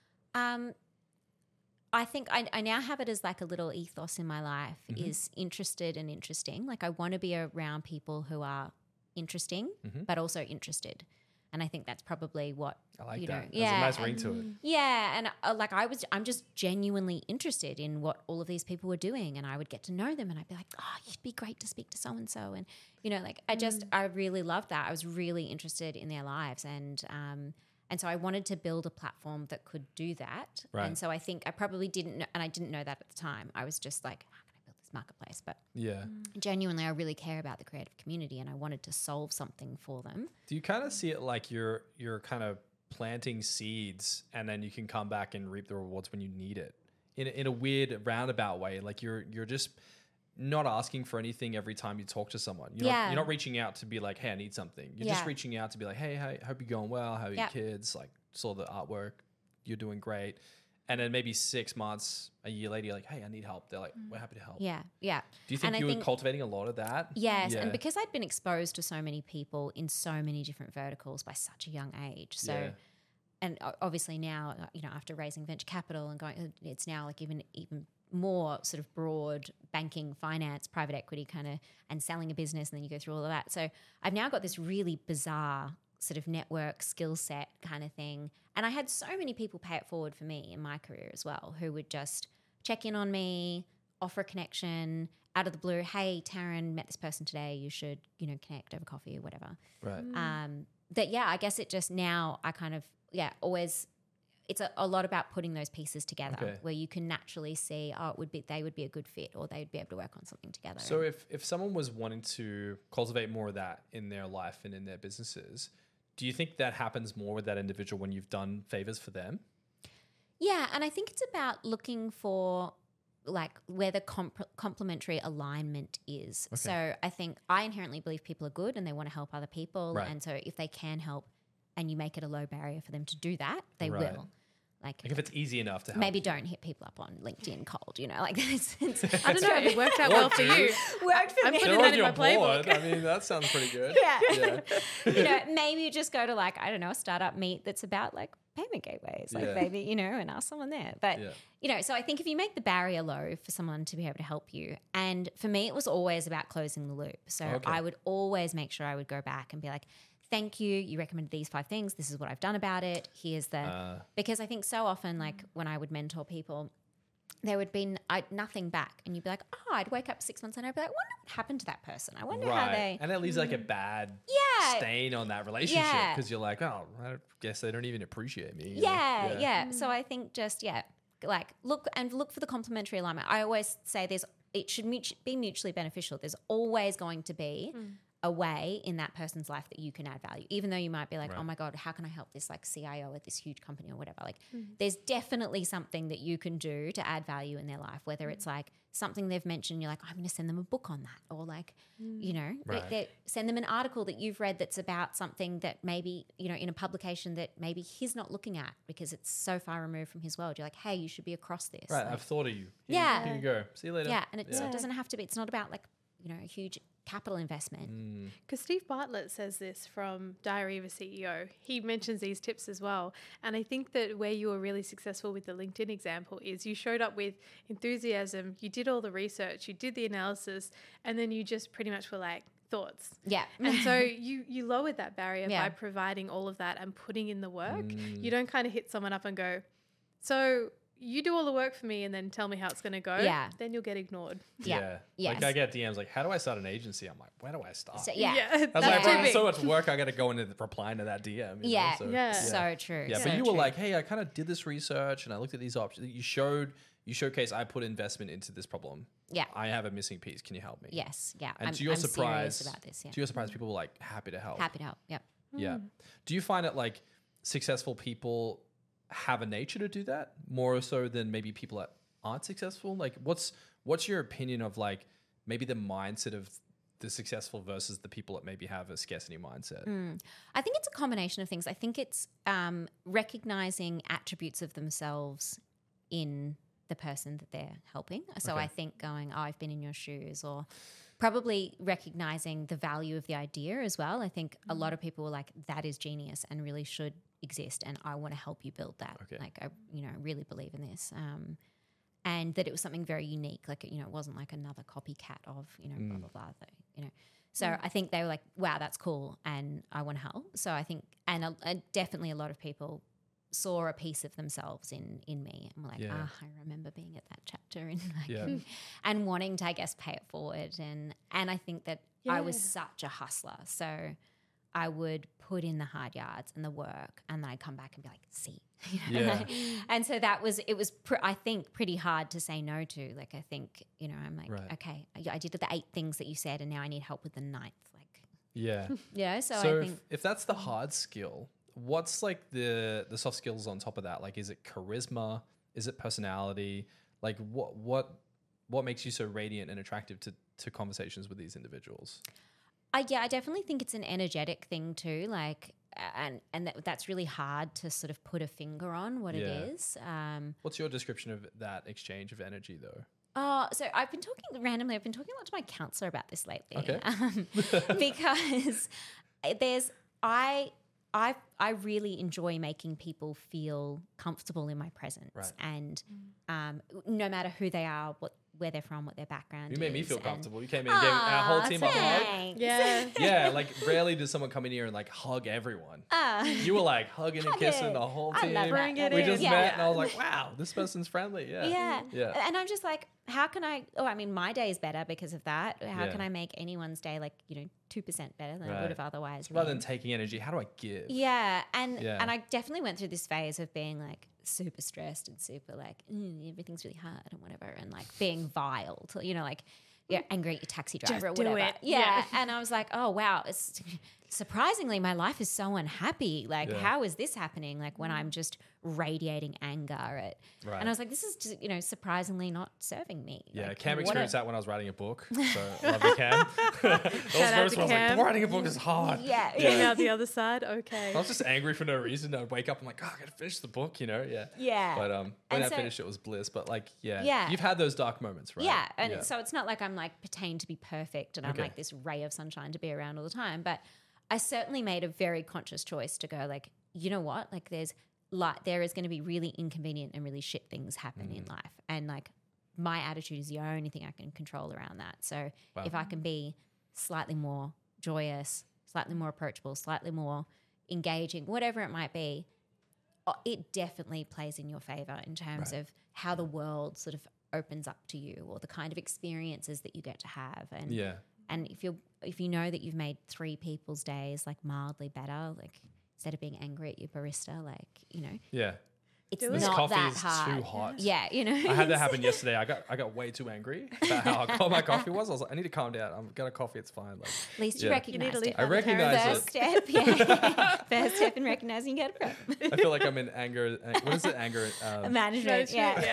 I think I now have it as like a little ethos in my life is interested and interesting. Like I want to be around people who are interesting, but also interested. And I think that's probably what I like you that. know. There's a nice ring to it. Yeah, and I'm just genuinely interested in what all of these people were doing, and I would get to know them, and I'd be like, oh, you'd be great to speak to so and so, and I really loved that. I was really interested in their lives, and so I wanted to build a platform that could do that. Right. And so I think I probably didn't know, and I didn't know that at the time. I was just like, how can I build this marketplace? But genuinely, I really care about the creative community, and I wanted to solve something for them. Do you kind of see it like you're kind of planting seeds, and then you can come back and reap the rewards when you need it in a weird roundabout way? Like you're just not asking for anything every time you talk to someone. You're not reaching out to be like, hey, I need something. You're just reaching out to be like, hey, I hope you're going well. How are your kids? Like, saw the artwork. You're doing great. And then maybe 6 months, a year later, you're like, hey, I need help. They're like, we're happy to help. Yeah. Do you think you were cultivating a lot of that? Yes. And because I'd been exposed to so many people in so many different verticals by such a young age. So, and obviously now, after raising venture capital and going, it's now like even more sort of broad banking, finance, private equity kind of, and selling a business, and then you go through all of that. So I've now got this really bizarre sort of network skill set kind of thing. And I had so many people pay it forward for me in my career as well, who would just check in on me, offer a connection out of the blue. Hey, Taryn, met this person today. You should, connect over coffee or whatever. Right. I guess it just now I kind of, always, it's a lot about putting those pieces together where you can naturally see, they would be a good fit, or they would be able to work on something together. So if someone was wanting to cultivate more of that in their life and in their businesses, do you think that happens more with that individual when you've done favors for them? Yeah, and I think it's about looking for like where the complementary alignment is. Okay. So I think I inherently believe people are good and they want to help other people. Right. And so if they can help and you make it a low barrier for them to do that, they will. Like if it's easy enough to help. Maybe don't hit people up on LinkedIn cold, like this. I don't know. It worked out well for you. Worked for me. I'm putting that in my playbook. I mean, that sounds pretty good. Yeah. Maybe you just go to like, I don't know, a startup meet that's about like payment gateways, like maybe, and ask someone there. But, so I think if you make the barrier low for someone to be able to help you, and for me, it was always about closing the loop. So I would always make sure I would go back and be like, thank you. You recommended these 5 things. This is what I've done about it. Here's because I think so often, like when I would mentor people, there would be nothing back. And you'd be like, I'd wake up 6 months and I'd be like, I wonder what happened to that person. I wonder how they... And that leaves like a bad stain on that relationship because you're like, I guess they don't even appreciate me. Yeah. So I think just, look for the complementary alignment. I always say it should be mutually beneficial. There's always going to be a way in that person's life that you can add value, even though you might be like, oh my God, how can I help this like CIO at this huge company or whatever? Like there's definitely something that you can do to add value in their life, whether it's like something they've mentioned, you're like, I'm going to send them a book on that, or like, send them an article that you've read that's about something that maybe, in a publication that maybe he's not looking at because it's so far removed from his world. You're like, hey, you should be across this. Right. Like, I've thought of you. Here you go. See you later. Yeah. And it doesn't have to be, it's not about like, a huge capital investment. Because Steve Bartlett says this from Diary of a CEO. He mentions these tips as well. And I think that where you were really successful with the LinkedIn example is you showed up with enthusiasm, you did all the research, you did the analysis, and then you just pretty much were like, thoughts. Yeah. And so you lowered that barrier by providing all of that and putting in the work. You don't kind of hit someone up and go, so you do all the work for me and then tell me how it's going to go. Yeah. Then you'll get ignored. Yeah. Yes. Like I get DMs like, how do I start an agency? I'm like, where do I start? So, That's I was like, too bro, big. so much work. I got to go into replying to that DM. you know? So true. Yeah, so but you were true. like, hey, I kind of did this research and I looked at these options. You showcase I put investment into this problem. Yeah. I have a missing piece. Can you help me? Yes. Yeah. And I'm to your surprise, serious about this. Yeah. to your surprise, people were like happy to help. Happy to help. Yep. Yeah. Do you find it like successful people have a nature to do that more so than maybe people that aren't successful? Like what's your opinion of like maybe the mindset of the successful versus the people that maybe have a scarcity mindset? I think it's a combination of things. I think it's recognizing attributes of themselves in the person that they're helping. So I think going, oh, I've been in your shoes, or probably recognizing the value of the idea as well. I think a lot of people were like, that is genius and really should exist, and I want to help you build that. Like I really believe in this. And that it was something very unique. Like, it wasn't like another copycat of, blah, blah, blah, So I think they were like, wow, that's cool and I want to help. So I think, and definitely a lot of people saw a piece of themselves in me and were like, I remember being at that chapter and and wanting to, I guess, pay it forward. And I think that I was such a hustler. So I would put in the hard yards and the work, and then I'd come back and be like, see. And so it was I think pretty hard to say no to. Like, I think, I'm like, okay, I did the 8 things that you said and now I need help with the 9th. Like, so I think if that's the hard skill, what's like the soft skills on top of that? Like, is it charisma? Is it personality? Like what makes you so radiant and attractive to conversations with these individuals? I definitely think it's an energetic thing too. Like, and that's really hard to sort of put a finger on what it is. What's your description of that exchange of energy though? So I've been talking a lot to my counselor about this lately. Okay. Because I really enjoy making people feel comfortable in my presence, and no matter who they are, where they're from, what their background is. You made me feel comfortable. You came in and gave our whole team a hug. Yeah, like rarely does someone come in here and like hug everyone. You were like hugging and kissing the whole team. We just met and I was like, wow, this person's friendly. Yeah. And I'm just like, how can my day is better because of that. How can I make anyone's day 2% better than it would have otherwise been? Rather than taking energy, how do I give? And I definitely went through this phase of being like super stressed and super like everything's really hard and whatever, and like being vile to, angry at your taxi driver or whatever. And I was like, oh wow, it's surprisingly my life is so unhappy. Like how is this happening? Like when I'm just radiating anger at, and I was like, this is just, surprisingly not serving me. Like, Cam experienced that when I was writing a book. So I love you, Cam. I was like, writing a book is hard. Came out the other side. Okay. I was just angry for no reason. I'd wake up, I'm like, oh, I gotta finish the book, But when I finished it was bliss. But like, you've had those dark moments, right? Yeah. And so it's not like I'm like pertain to be perfect and I'm like this ray of sunshine to be around all the time. But I certainly made a very conscious choice to go like, you know what? Like there is going to be really inconvenient and really shit things happen in life. And like my attitude is the only thing I can control around that. So if I can be slightly more joyous, slightly more approachable, slightly more engaging, whatever it might be, it definitely plays in your favor in terms of how the world sort of opens up to you, or the kind of experiences that you get to have. And and if you know that you've made 3 people's days like mildly better, like instead of being angry at your barista, like, it's this not coffee that is hard. too hot. Yeah, I had that happen yesterday. I got way too angry about how hot my coffee was. I was like, I need to calm down. I've got a coffee. It's fine. Like, at least you recognize it. I recognize First step, first step in recognizing you get a problem. I feel like I'm in anger. What is it? Anger management.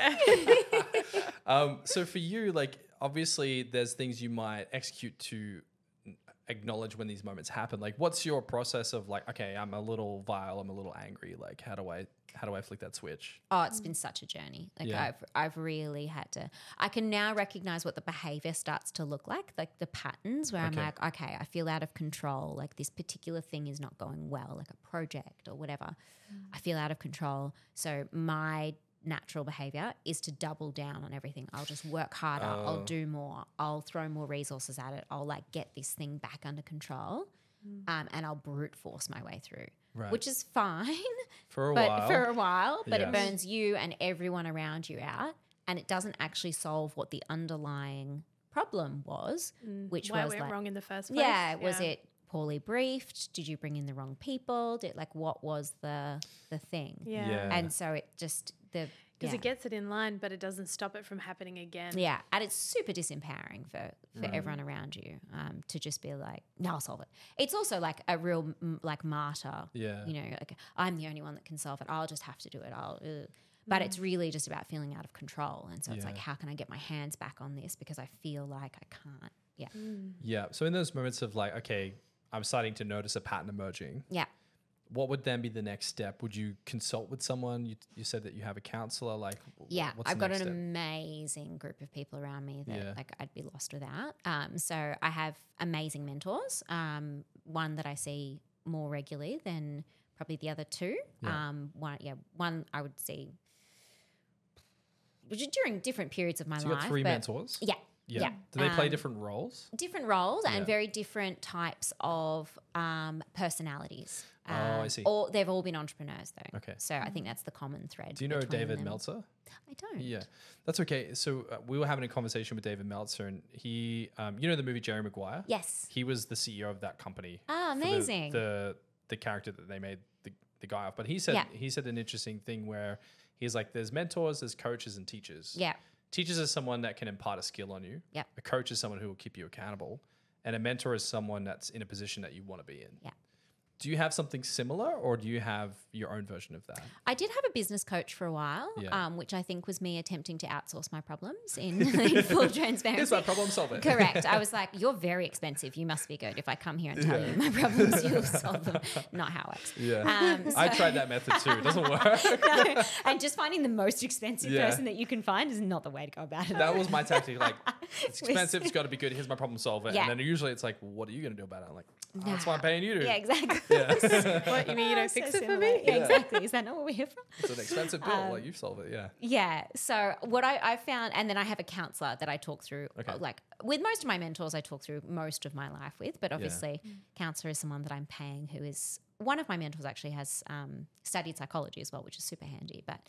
So for you, like, obviously, there's things you might execute to acknowledge when these moments happen. Like, what's your process of like, okay, I'm a little vile, I'm a little angry. Like, how do I how do I flick that switch? Oh, it's been such a journey. Like I've really had to. I can now recognize what the behavior starts to look like the patterns where I'm like, okay, I feel out of control. Like this particular thing is not going well, like a project or whatever. I feel out of control. So my natural behavior is to double down on everything. I'll just work harder. I'll do more. I'll throw more resources at it. I'll like get this thing back under control, and I'll brute force my way through, which is fine for a while. But it burns you and everyone around you out, and it doesn't actually solve what the underlying problem was, which why was it went wrong in the first place. Yeah, was it poorly briefed? Did you bring in the wrong people? What was the thing? Yeah. And so it just because it gets it in line, but it doesn't stop it from happening again. Yeah, and it's super disempowering for everyone around you to just be like, no, I'll solve it. It's also like a real like martyr. Yeah. You know, like I'm the only one that can solve it. I'll just have to do it. But it's really just about feeling out of control. And so it's like, how can I get my hands back on this because I feel like I can't. Yeah. Yeah. So in those moments of like, okay, I'm starting to notice a pattern emerging. Yeah. What would then be the next step? Would you consult with someone? You said that you have a counselor. Like, what's I've the got next an step? amazing group of people around me that like I'd be lost without. So I have amazing mentors. One that I see more regularly than probably the other two. Yeah. One I would see during different periods of my So life. you got 3 mentors? Yeah. Yeah. Do they play different roles? Different roles and very different types of personalities. I see. They've all been entrepreneurs though. Okay. So I think that's the common thread. Do you know between David them. Meltzer? I don't. Yeah, that's okay. So we were having a conversation with David Meltzer, and he, you know, the movie Jerry Maguire. Yes. He was the CEO of that company. Ah, for amazing. The character that they made the guy off, but he said an interesting thing where he's like, there's mentors, there's coaches, and teachers. Yeah. Teachers is someone that can impart a skill on you. Yeah. A coach is someone who will keep you accountable, and a mentor is someone that's in a position that you want to be in. Yeah. Do you have something similar, or do you have your own version of that? I did have a business coach for a while, which I think was me attempting to outsource my problems in full transparency. Here's my problem, solve it. Correct. I was like, you're very expensive. You must be good. If I come here and tell you my problems, you'll solve them. Not how it works. Yeah. I tried that method too. It doesn't work. No. And just finding the most expensive person that you can find is not the way to go about it. That was my tactic. Like, it's expensive. It's got to be good. Here's my problem, solve it. Yeah. And then usually it's like, what are you going to do about it? I'm like, that's why I'm paying you to. Yeah, exactly. What, you mean you don't fix it for me? Yeah, exactly. Is that not what we're here for? It's an expensive bill. Like, you solve it. Yeah. Yeah. So what I found, and then I have a counselor that I talk through, like with most of my mentors, I talk through most of my life with, but obviously counselor is someone that I'm paying who is, one of my mentors actually has studied psychology as well, which is super handy. But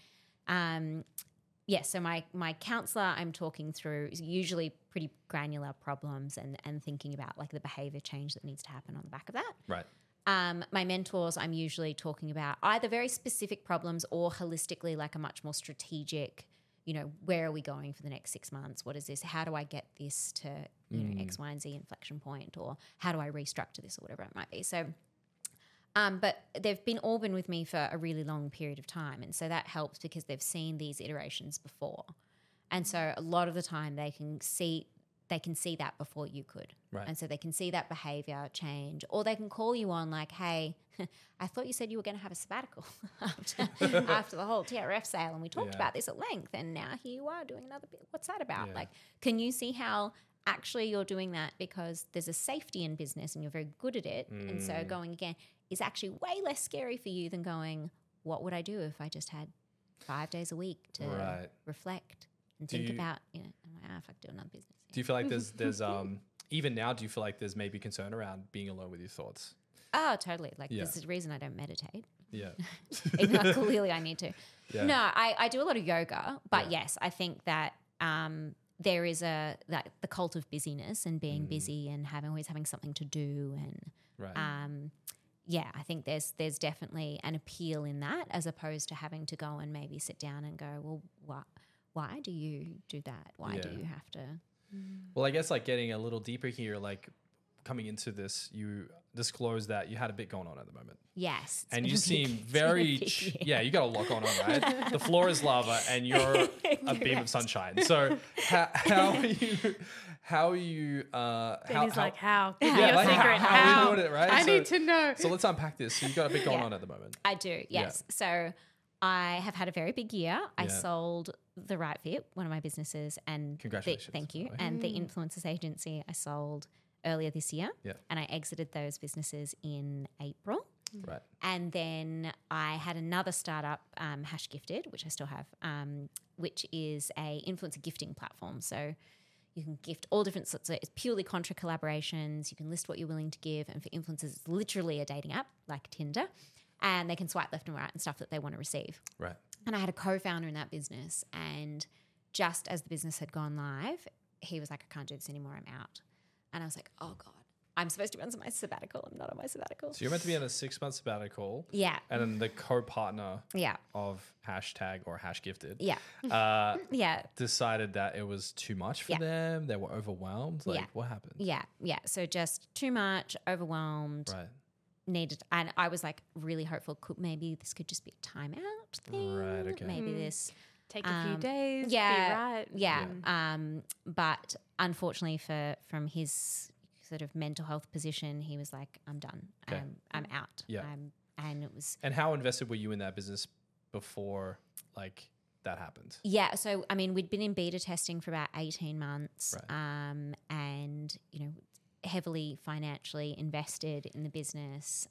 so my counselor I'm talking through is usually pretty granular problems and thinking about like the behavior change that needs to happen on the back of that. Right. My mentors, I'm usually talking about either very specific problems or holistically like a much more strategic, you know, where are we going for the next 6 months? What is this? How do I get this to, you know, X, Y, and Z inflection point? Or how do I restructure this or whatever it might be? So, but they've all been with me for a really long period of time. And so that helps because they've seen these iterations before. And so a lot of the time they can see that before you could. Right. And so they can see that behavior change, or they can call you on like, hey, I thought you said you were going to have a sabbatical after the whole TRF sale. And we talked about this at length. And now here you are doing another bit. What's that about? Yeah. Like, can you see how actually you're doing that because there's a safety in business and you're very good at it. And so going again is actually way less scary for you than going, what would I do if I just had 5 days a week to reflect and think about, you know, if I could do another business. Do you feel like there's even now, do you feel like there's maybe concern around being alone with your thoughts? Oh, totally. Like this is the reason I don't meditate. Yeah. Even though clearly I need to. Yeah. No, I do a lot of yoga, but yes, I think that there is the cult of busyness and being busy and always having something to do and I think there's definitely an appeal in that as opposed to having to go and maybe sit down and go, well, why do you do that? Why do you have to? Well, I guess like getting a little deeper here, like coming into this, you disclosed that you had a bit going on at the moment. Yes. And you seem very, you got a lot going on, right? The floor is lava and you're a beam of sunshine. So how are you, Benny's like, how? Yeah, your like secret. how are you doing it, right? I need to know. So let's unpack this. So you've got a bit going on at the moment. I do, yes. So I have had a very big year. I sold The Right Fit, one of my businesses, and congratulations. Thank you. And the influencers agency I sold earlier this year. Yeah. And I exited those businesses in April. Right. And then I had another startup, Hash Gifted, which I still have, which is a influencer gifting platform. So you can gift all different sorts of, it's purely contra collaborations. You can list what you're willing to give. And for influencers, it's literally a dating app like Tinder. And they can swipe left and right and stuff that they want to receive. Right. And I had a co-founder in that business. And just as the business had gone live, he was like, I can't do this anymore. I'm out. And I was like, oh God, I'm supposed to be on my sabbatical. I'm not on my sabbatical. So you're meant to be on a 6-month sabbatical. Yeah. And then the co-partner Yeah. of Hashtag or Hash Gifted Yeah. Yeah. decided that it was too much for them. They were overwhelmed. Like, what happened? Yeah. Yeah. So just too much, overwhelmed. Right. Needed, and I was like really hopeful. Maybe this could just be a timeout thing. Right. Okay. Maybe this take a few days. Yeah. Be right. Yeah. But unfortunately, from his sort of mental health position, he was like, "I'm done. Okay. I'm out." Yeah. And it was. And how invested were you in that business before, like, that happened? Yeah. So I mean, we'd been in beta testing for about 18 months, Right. and heavily financially invested in the business.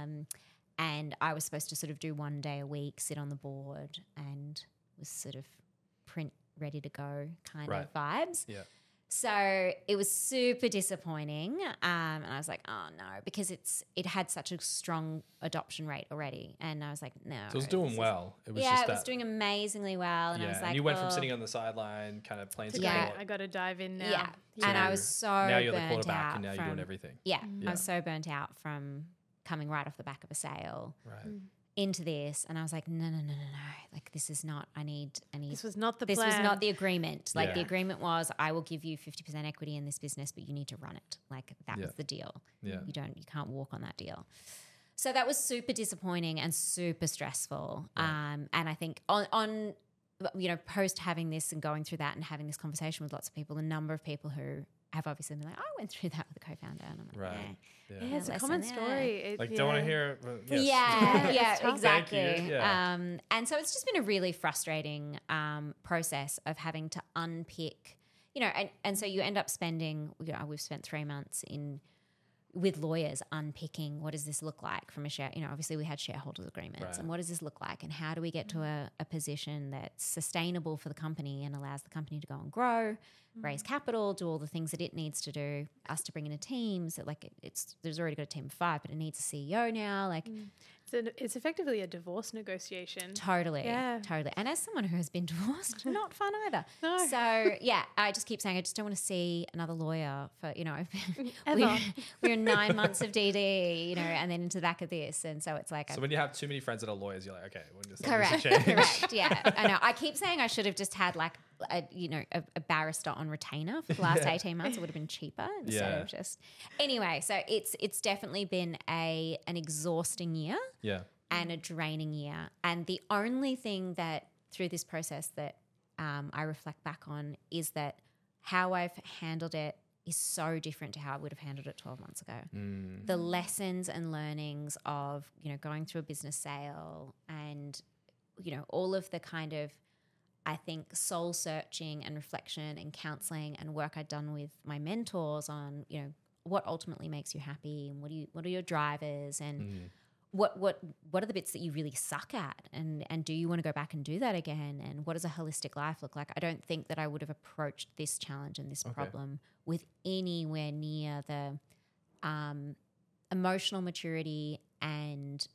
And I was supposed to sort of do 1 day a week, sit on the board, and was sort of print ready to go kind of vibes. Yeah. So it was super disappointing. And I was like, oh no, because it had such a strong adoption rate already. And I was like, no. So it was doing well. It was it was doing amazingly well. And I was like, and you went from sitting on the sideline, kind of playing support. Yeah, I got to dive in now. Yeah. And I was so now you're the burnt quarterback, out and now you're doing everything. Yeah, I was so burnt out from coming right off the back of a sale into this, and I was like, no. Like, this is not. I need. This was not the This plan. was not the agreement. Like the agreement was, I will give you 50% equity in this business, but you need to run it. Like that was the deal. Yeah. You can't walk on that deal. So that was super disappointing and super stressful. And I think on post having this and going through that and having this conversation with lots of people, the number of people who have obviously been like, I went through that with a co-founder, and I'm like, Yeah, it's a common story. Don't want to hear it. Yes. Yeah, exactly. Yeah. And so it's just been a really frustrating process of having to unpick, and so you end up spending, we've spent 3 months with lawyers unpicking what does this look like from a share, obviously we had shareholders agreements and what does this look like and how do we get to a position that's sustainable for the company and allows the company to go and grow, raise capital, do all the things that it needs to do, us to bring in a team. So like there's already got a team of 5, but it needs a CEO now. Like it's effectively a divorce negotiation. Totally. Yeah. Totally. And as someone who has been divorced, not fun either. No. So yeah, I just keep saying I just don't want to see another lawyer for, Ever. we're 9 months of DD, and then into the back of this. And so it's like So when you have too many friends that are lawyers, you're like, okay, we'll just correct. change. Correct. Yeah. I know. I keep saying I should have just had like a barrister on retainer for the last 18 months. It would have been cheaper instead of just anyway. So it's definitely been an exhausting year. Yeah. And a draining year. And the only thing that through this process that I reflect back on is that how I've handled it is so different to how I would have handled it 12 months ago. The lessons and learnings of, going through a business sale and, all of the kind of, I think, soul searching and reflection and counseling and work I'd done with my mentors on, what ultimately makes you happy and what are your drivers and what are the bits that you really suck at and do you want to go back and do that again, and what does a holistic life look like? I don't think that I would have approached this challenge and this problem with anywhere near the emotional maturity and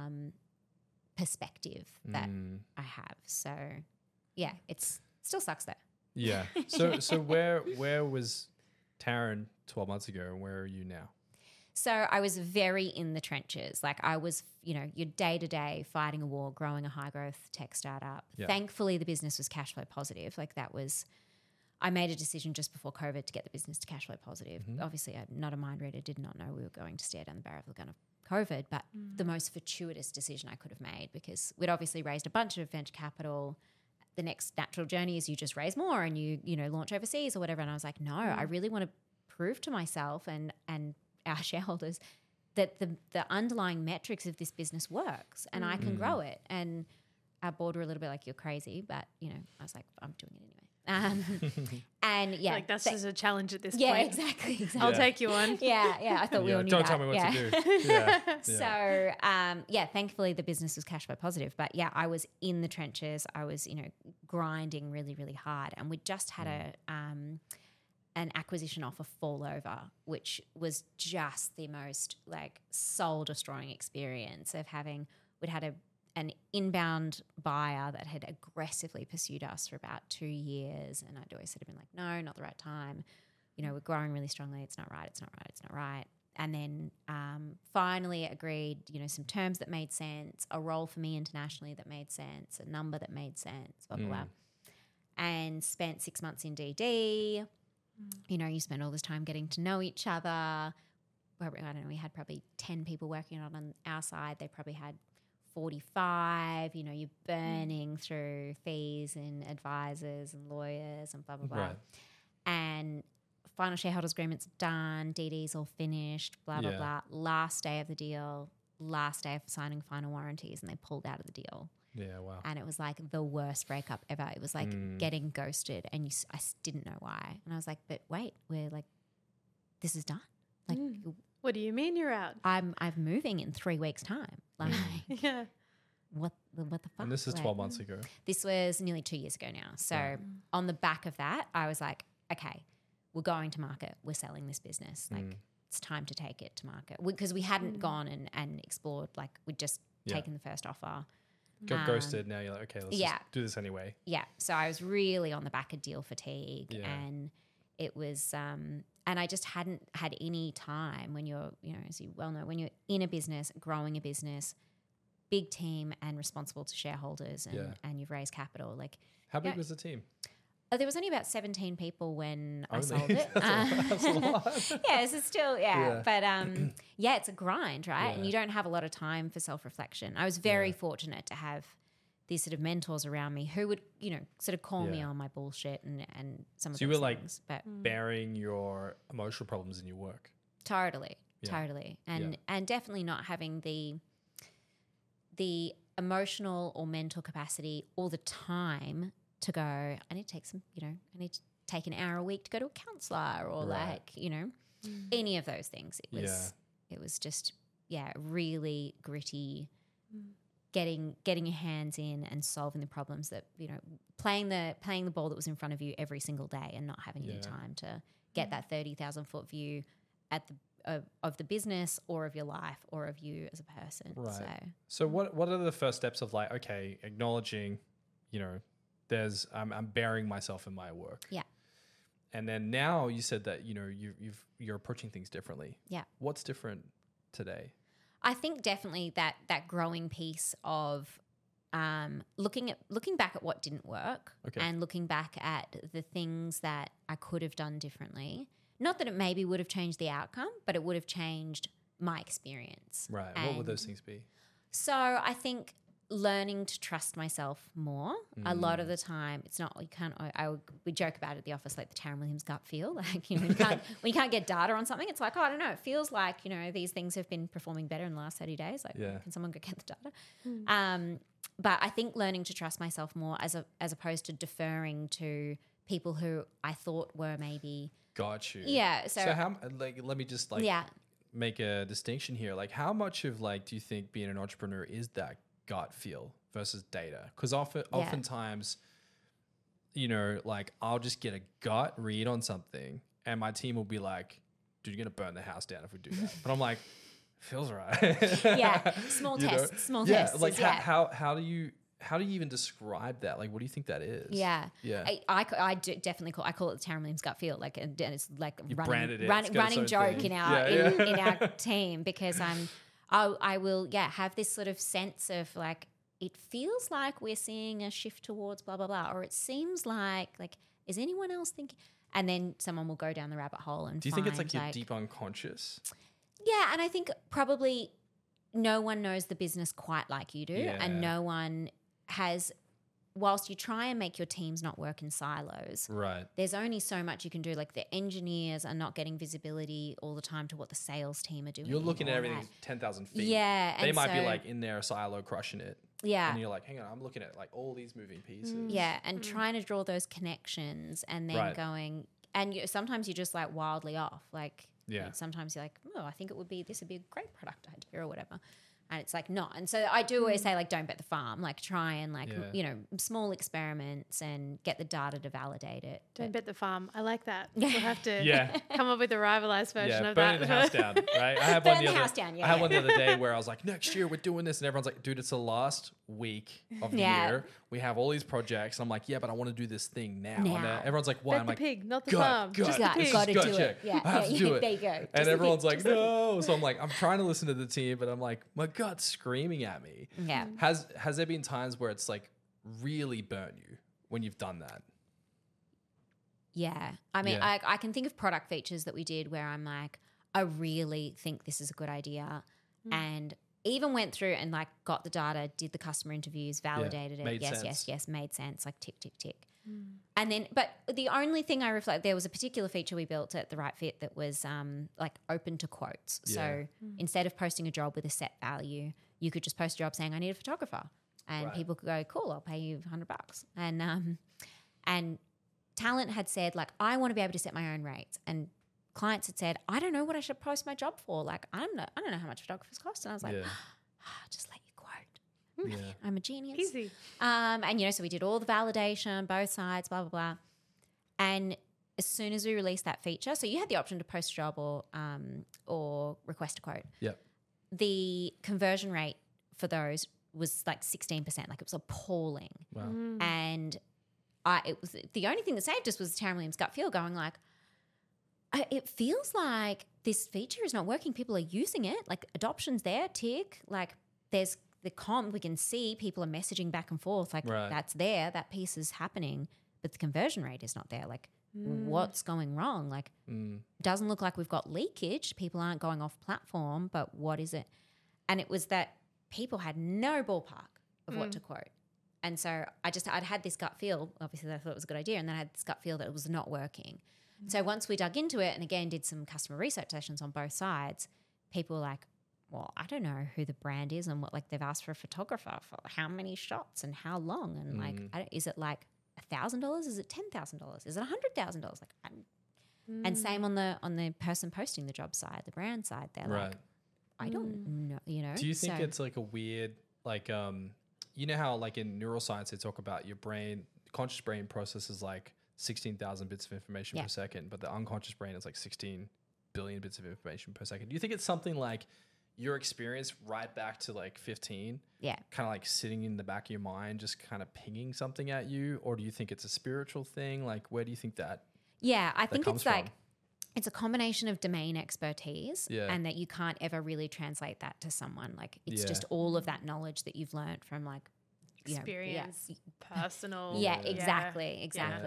perspective that I have. So yeah, it's still sucks though. Yeah. So where was Taryn 12 months ago and where are you now? So I was very in the trenches. Like I was, your day-to-day fighting a war, growing a high-growth tech startup. Yeah. Thankfully, the business was cash flow positive. Like I made a decision just before COVID to get the business to cash flow positive. Obviously, I'm not a mind reader, did not know we were going to stare down the barrel of the gun of COVID, but the most fortuitous decision I could have made because we'd obviously raised a bunch of venture capital. The next natural journey is you just raise more and you launch overseas or whatever. And I was like, no, I really want to prove to myself and our shareholders that the underlying metrics of this business works and I can grow it. And our board were a little bit like, you're crazy, but you know, I was like, I'm doing it anyway. And yeah, like that's just a challenge at this yeah, point. exactly. I'll take you on. Yeah. I thought we all knew don't that. tell me what yeah. to do. Yeah. So, thankfully the business was cash flow positive, but yeah, I was in the trenches. I was, you know, grinding really, really hard, and we just had an acquisition offer fall over, which was just the most like soul destroying experience of we'd had an inbound buyer that had aggressively pursued us for about 2 years. And I'd always sort of been like, no, not the right time. You know, we're growing really strongly. It's not right. And then finally agreed, you know, some terms that made sense, a role for me internationally that made sense, a number that made sense, blah, blah, blah. And spent 6 months in DD. You know, you spend all this time getting to know each other. I don't know, we had probably 10 people working on our side. They probably had 45, you know, you're burning through fees and advisors and lawyers and blah, blah, blah. Right. And final shareholders agreement's done, DD's all finished, blah, blah, blah. Last day of the deal, last day of signing final warranties, and they pulled out of the deal. Yeah, wow. And it was like the worst breakup ever. It was like getting ghosted, and I didn't know why. And I was like, but wait, we're like, this is done. Like, what do you mean you're out? I'm moving in 3 weeks' time. Like, yeah. What the fuck? And this is 12 months ago. This was nearly 2 years ago now. So on the back of that, I was like, okay, we're going to market. We're selling this business. Like, it's time to take it to market. Because we hadn't gone and explored. Like, we'd just taken the first offer. Got ghosted. Now you're like, okay, let's just do this anyway. Yeah. So I was really on the back of deal fatigue. And it was and I just hadn't had any time when you're, you know, as you well know, when you're in a business, growing a business, big team and responsible to shareholders and you've raised capital. Like, how big was the team? There was only about 17 people when I Only? sold it. That's a lot. Yeah, so still, But it's a grind, right? And you don't have a lot of time for self-reflection. I was very fortunate to have these sort of mentors around me who would, you know, sort of call me on my bullshit and some of those things. So you were like bearing your emotional problems in your work. Totally. And definitely not having the emotional or mental capacity all the time to go, I need to take I need to take an hour a week to go to a counselor or any of those things. It was just, really gritty, getting your hands in and solving the problems that, you know, playing the ball that was in front of you every single day and not having any time to get that 30,000 foot view of the business or of your life or of you as a person. Right. So what are the first steps of like, okay, acknowledging, you know, I'm burying myself in my work. Yeah. And then now you said that, you know, you're approaching things differently. Yeah. What's different today? I think definitely that growing piece of looking back at what didn't work and looking back at the things that I could have done differently. Not that it maybe would have changed the outcome, but it would have changed my experience. Right. And what would those things be? So I think learning to trust myself more. A lot of the time, it's not, we joke about it at the office, like the Taryn Williams gut feel. Like, you know, when you can't get data on something, it's like, oh, I don't know, it feels like, you know, these things have been performing better in the last 30 days. Like, can someone go get the data? But I think learning to trust myself more as opposed to deferring to people who I thought were maybe. Got you. Yeah. So how, like, let me just make a distinction here. Like, how much of like, do you think being an entrepreneur is that gut feel versus data? Because oftentimes, you know, like I'll just get a gut read on something and my team will be like, dude, you're going to burn the house down if we do that. But I'm like, feels right. Small tests. Like how do you even describe that? Like, what do you think that is? Yeah. I do definitely call it the Taryn Williams gut feel. Like, and it's like running joke in our team, because I will have this sort of sense of like, it feels like we're seeing a shift towards blah, blah, blah, or it seems like, is anyone else thinking? And then someone will go down the rabbit hole and do you think it's like your deep unconscious? Yeah. And I think probably no one knows the business quite like you do. Yeah. And no one has whilst you try and make your teams not work in silos, right, there's only so much you can do. Like the engineers are not getting visibility all the time to what the sales team are doing. You're looking at everything 10,000 feet. Yeah. They might be like in their silo crushing it. Yeah. And you're like, hang on, I'm looking at like all these moving pieces. Yeah. And trying to draw those connections and then going, and sometimes you're just like wildly off. Like, sometimes you're like, oh, I think this would be a great product idea or whatever. And it's like not. And so I do always say, like, don't bet the farm. Like, try and, like, small experiments and get the data to validate it. Don't bet the farm. I like that. We'll have to come up with a rivalized version of burning that. the house down, right? I had one the other day where I was like, next year we're doing this. And everyone's like, dude, it's the last week of the year. We have all these projects. I'm like, yeah, but I want to do this thing now. And everyone's like, why? Bet the pig, not the farm. Just the pig. Got to do it. Yeah. I have to do it. There you go. And everyone's like, no. So I'm like, I'm trying to listen to the team, but I'm like, my gut's screaming at me. Yeah. Has there been times where it's like really burnt you when you've done that? Yeah. I mean, I can think of product features that we did where I'm like, I really think this is a good idea. And even went through and like got the data, did the customer interviews, validated it. Yes, made sense. Like tick, tick, tick. And then, but the only thing I reflect, there was a particular feature we built at The Right Fit that was like open to quotes. So instead of posting a job with a set value, you could just post a job saying, I need a photographer. And people could go, cool, I'll pay you $100. And talent had said, like, I want to be able to set my own rates. And clients had said, I don't know what I should post my job for. Like, I don't know how much photographers cost. And I was like, just let you quote. Yeah. I'm a genius. Easy. And, so we did all the validation, both sides, blah, blah, blah. And as soon as we released that feature, so you had the option to post a job or request a quote. Yep. The conversion rate for those was like 16%. Like it was appalling. Wow. And it was the only thing that saved us was Taryn Williams' gut feel going like, it feels like this feature is not working. People are using it. Like adoption's there, tick. Like there's the we can see people are messaging back and forth. Like that's there. That piece is happening, but the conversion rate is not there. Like what's going wrong? Like doesn't look like we've got leakage. People aren't going off platform, but what is it? And it was that people had no ballpark of what to quote. And so I'd had this gut feel. Obviously, I thought it was a good idea. And then I had this gut feel that it was not working. So once we dug into it and again did some customer research sessions on both sides, people were like, well, I don't know who the brand is and what, like they've asked for a photographer for how many shots and how long. And like, is it like $1,000? Is it $10,000? Is it $100,000? Like, and same on the person posting the job side, the brand side. They're like, I don't know, Do you think it's like a weird, like, you know how like in neuroscience they talk about your brain, conscious brain processes like 16,000 bits of information per second, but the unconscious brain is like 16 billion bits of information per second. Do you think it's something like your experience right back to like 15, kind of like sitting in the back of your mind, just kind of pinging something at you? Or do you think it's a spiritual thing? Like, where do you think that? Yeah, I think it's like, it's a combination of domain expertise and that you can't ever really translate that to someone. Like it's just all of that knowledge that you've learned from like, experience, personal. Exactly.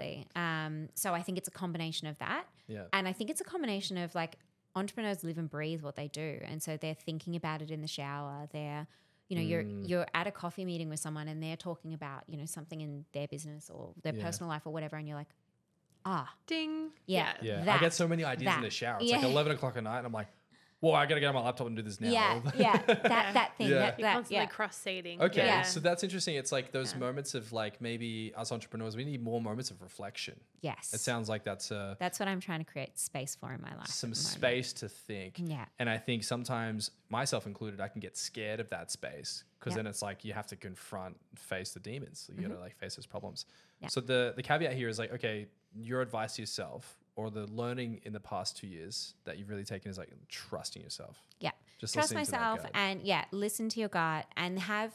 So I think it's a combination of that. Yeah. And I think it's a combination of like entrepreneurs live and breathe what they do. And so they're thinking about it in the shower. They're, you're at a coffee meeting with someone and they're talking about, something in their business or their personal life or whatever. And you're like, ding. Yeah. I get so many ideas in the shower. It's like 11 o'clock at night and I'm like, well, I got to get on my laptop and do this now. That thing. You're constantly cross-seeding. Okay, so that's interesting. It's like those moments of like maybe us entrepreneurs, we need more moments of reflection. Yes. It sounds like that's what I'm trying to create space for in my life. Some space to think. Yeah. And I think sometimes, myself included, I can get scared of that space because then it's like you have to face the demons. You got to like face those problems. Yeah. So the caveat here is like, okay, your advice to yourself or the learning in the past 2 years that you've really taken is like trusting yourself. Yeah. Just trust myself and listen to your gut and have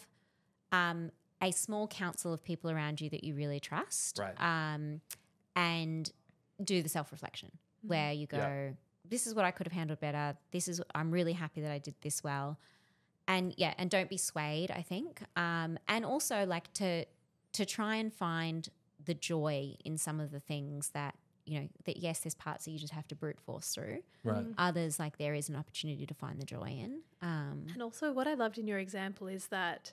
a small council of people around you that you really trust. Right. And do the self-reflection where you go, this is what I could have handled better. I'm really happy that I did this well. And and don't be swayed, I think. And also like to try and find the joy in some of the things that, that yes, there's parts that you just have to brute force through. Right. Others, like there is an opportunity to find the joy in. And also what I loved in your example is that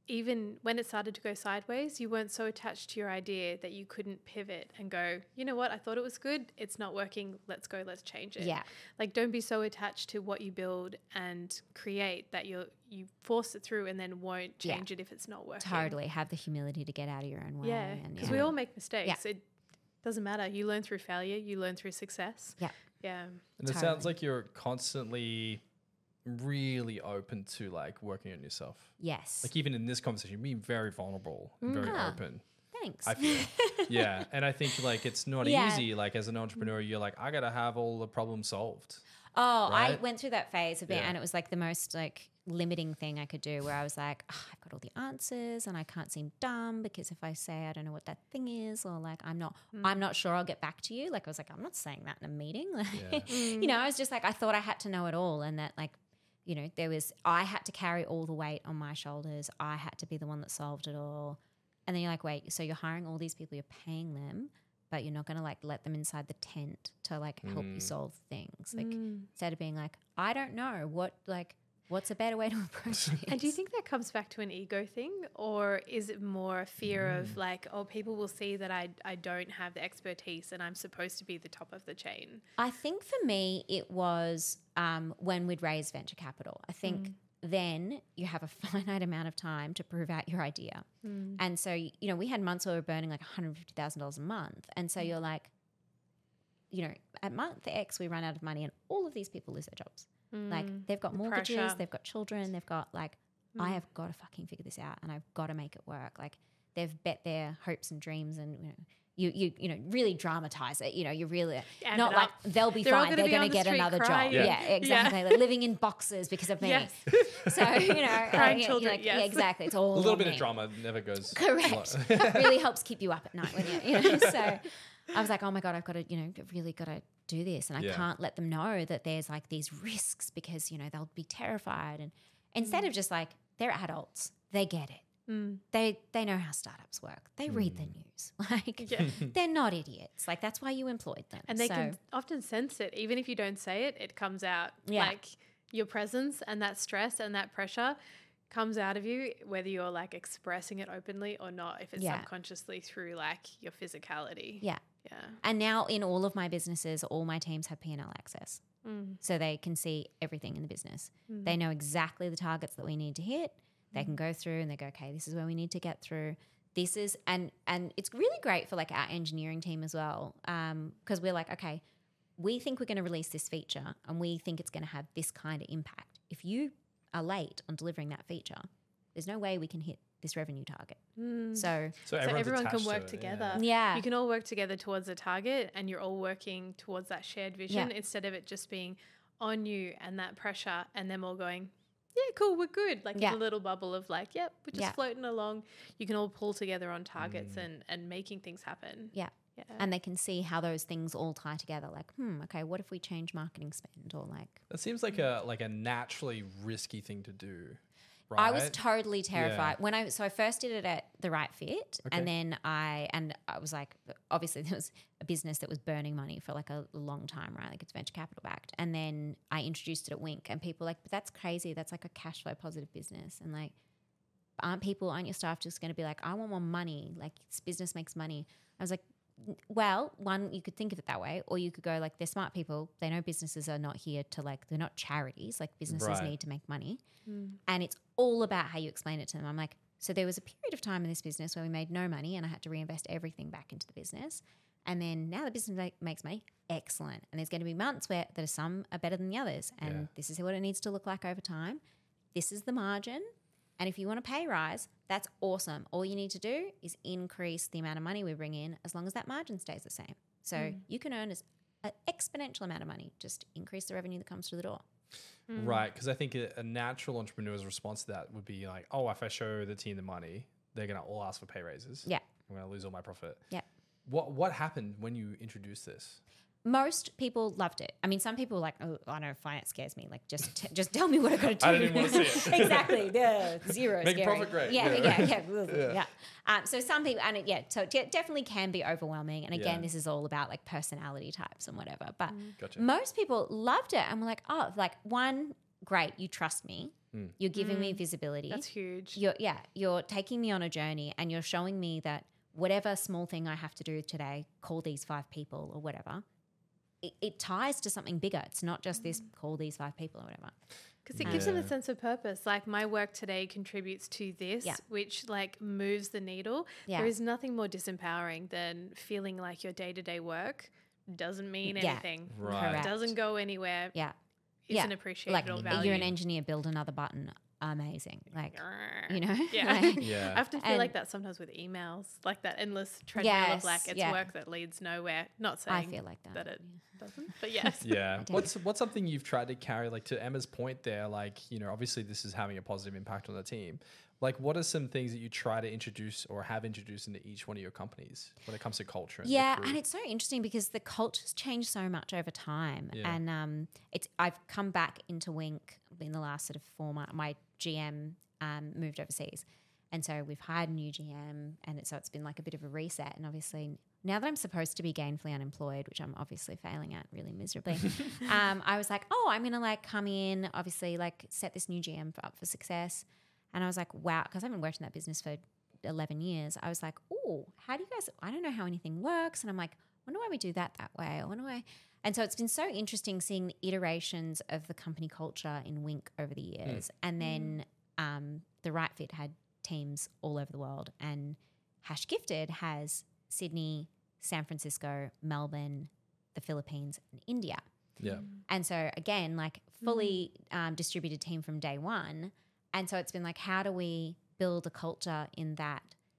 even when it started to go sideways, you weren't so attached to your idea that you couldn't pivot and go, you know what, I thought it was good. It's not working. Let's go. Let's change it. Yeah. Like, don't be so attached to what you build and create that you force it through and then won't change it if it's not working. Totally. Have the humility to get out of your own way. Yeah. Because we all make mistakes. It doesn't matter. You learn through failure. You learn through success. Yeah. Yeah. And it sounds like you're constantly really open to like working on yourself. Yes. Like even in this conversation, you're being very vulnerable and very open. Thanks. I feel. Yeah. And I think like it's not easy. Like as an entrepreneur, you're like, I got to have all the problems solved. Oh, right? I went through that phase of and it was like the most like limiting thing I could do, where I was like, I've got all the answers and I can't seem dumb because if I say I don't know what that thing is, or like I'm not sure, I'll get back to you. Like I was like, I'm not saying that in a meeting. Like, you know, I was just like, I thought I had to know it all, and that like, you know, I had to carry all the weight on my shoulders. I had to be the one that solved it all. And then you're like, wait, so you're hiring all these people, you're paying them, but you're not going to like let them inside the tent to like help you solve things. Like instead of being like, I don't know what's a better way to approach this? And do you think that comes back to an ego thing, or is it more a fear of like, oh, people will see that I don't have the expertise and I'm supposed to be the top of the chain? I think for me it was when we'd raise venture capital. I think then you have a finite amount of time to prove out your idea. And so, you know, we had months where we were burning like $150,000 a month. And so you're like, you know, at month X we run out of money and all of these people lose their jobs. Like they've got mortgages, pressure. They've got children, they've got like, I have got to fucking figure this out and I've got to make it work. Like they've bet their hopes and dreams, and you know really dramatize it. You know, you really not like they'll be fine. They're going to get another job. Yeah, exactly. Like living in boxes because of me. Yes. So you know, crying children. like, yeah, exactly. It's all A little bit me. of drama never goes. Correct. Really helps keep you up at night when you know. So I was like, oh my God, I've got to, you know, really got to do this. And I can't let them know that there's like these risks because, you know, they'll be terrified. And instead of just like, they're adults, they get it. They know how startups work. They read the news. Like they're not idiots. Like that's why you employed them. And they can often sense it. Even if you don't say it, it comes out. Yeah. Like your presence and that stress and that pressure comes out of you, whether you're like expressing it openly or not, if it's subconsciously through like your physicality. Yeah. Yeah. And now in all of my businesses, all my teams have P&L access. So they can see everything in the business. They know exactly the targets that we need to hit. They can go through and they go, okay, this is where we need to get through. This is, and it's really great for like our engineering team as well. Because we're like, okay, we think we're going to release this feature and we think it's going to have this kind of impact. If you are late on delivering that feature, there's no way we can hit this revenue target. So everyone can work together. Yeah. You can all work together towards a target and you're all working towards that shared vision instead of it just being on you and that pressure and them all going, yeah, cool, we're good. Like a little bubble of like, yep, we're just floating along. You can all pull together on targets and making things happen. Yeah. And they can see how those things all tie together. Like, okay, what if we change marketing spend, or like that seems like a naturally risky thing to do. Right? I was totally terrified when I first did it at The Right Fit, and then I was like, obviously there was a business that was burning money for like a long time, right? Like it's venture capital backed, and then I introduced it at Wink, and people were like, but that's crazy. That's like a cash flow positive business, and like, aren't your staff just going to be like, I want more money? Like this business makes money. I was like, well, one, you could think of it that way, or you could go like, they're smart people. They know businesses are not here to like, they're not charities. Like businesses need to make money. And it's all about how you explain it to them. I'm like, so there was a period of time in this business where we made no money and I had to reinvest everything back into the business. And then now the business makes money. Excellent. And there's going to be months where some are better than the others. And this is what it needs to look like over time. This is the margin. And if you want a pay rise, that's awesome. All you need to do is increase the amount of money we bring in as long as that margin stays the same. So you can earn an exponential amount of money. Just increase the revenue that comes through the door. Right, because I think a natural entrepreneur's response to that would be like, oh, if I show the team the money, they're going to all ask for pay raises. Yeah. I'm going to lose all my profit. Yeah. What happened when you introduced this? Most people loved it. I mean, some people were like, oh, I know, finance scares me. Like, just tell me what I got to do. I didn't even want to see it. Exactly. Yeah, zero. Make scary. profit great. Yeah. So some people, so it definitely can be overwhelming. And again, this is all about like personality types and whatever. But Gotcha. most people loved it and were like, oh, like one, great, you trust me. You're giving me visibility. That's huge. You're taking me on a journey, and you're showing me that whatever small thing I have to do today, call these 5 people or whatever, it ties to something bigger. It's not just this call these 5 people or whatever. Because it gives them a sense of purpose. Like, my work today contributes to this, which like moves the needle. Yeah. There is nothing more disempowering than feeling like your day-to-day work doesn't mean anything. Right. It doesn't go anywhere. Yeah. Isn't appreciated or valued. You're an engineer, build another button. Amazing. Like, you know? Yeah. Like, I have to feel like that sometimes with emails, like that endless treadmill of like, it's work that leads nowhere. Not saying I feel like that it doesn't, but yes. Yeah. What's something you've tried to carry, like to Emma's point there, like, you know, obviously this is having a positive impact on the team. Like, what are some things that you try to introduce or have introduced into each one of your companies when it comes to culture? And it's so interesting because the culture's changed so much over time. Yeah. And I've come back into Wink in the last sort of 4 months. My GM moved overseas. And so we've hired a new GM, and it's been like a bit of a reset. And obviously now that I'm supposed to be gainfully unemployed, which I'm obviously failing at really miserably, I was like, I'm going to like come in, obviously like set this new GM up for success. And I was like, wow, because I haven't worked in that business for 11 years. I was like, how do you guys, I don't know how anything works. And I'm like, I wonder why we do that way. I wonder why. And so it's been so interesting seeing the iterations of the company culture in Wink over the years. And then the Right Fit had teams all over the world. And Hash Gifted has Sydney, San Francisco, Melbourne, the Philippines, and India. Yeah. And so again, like fully distributed team from day one. And so it's been like, how do we build a culture in that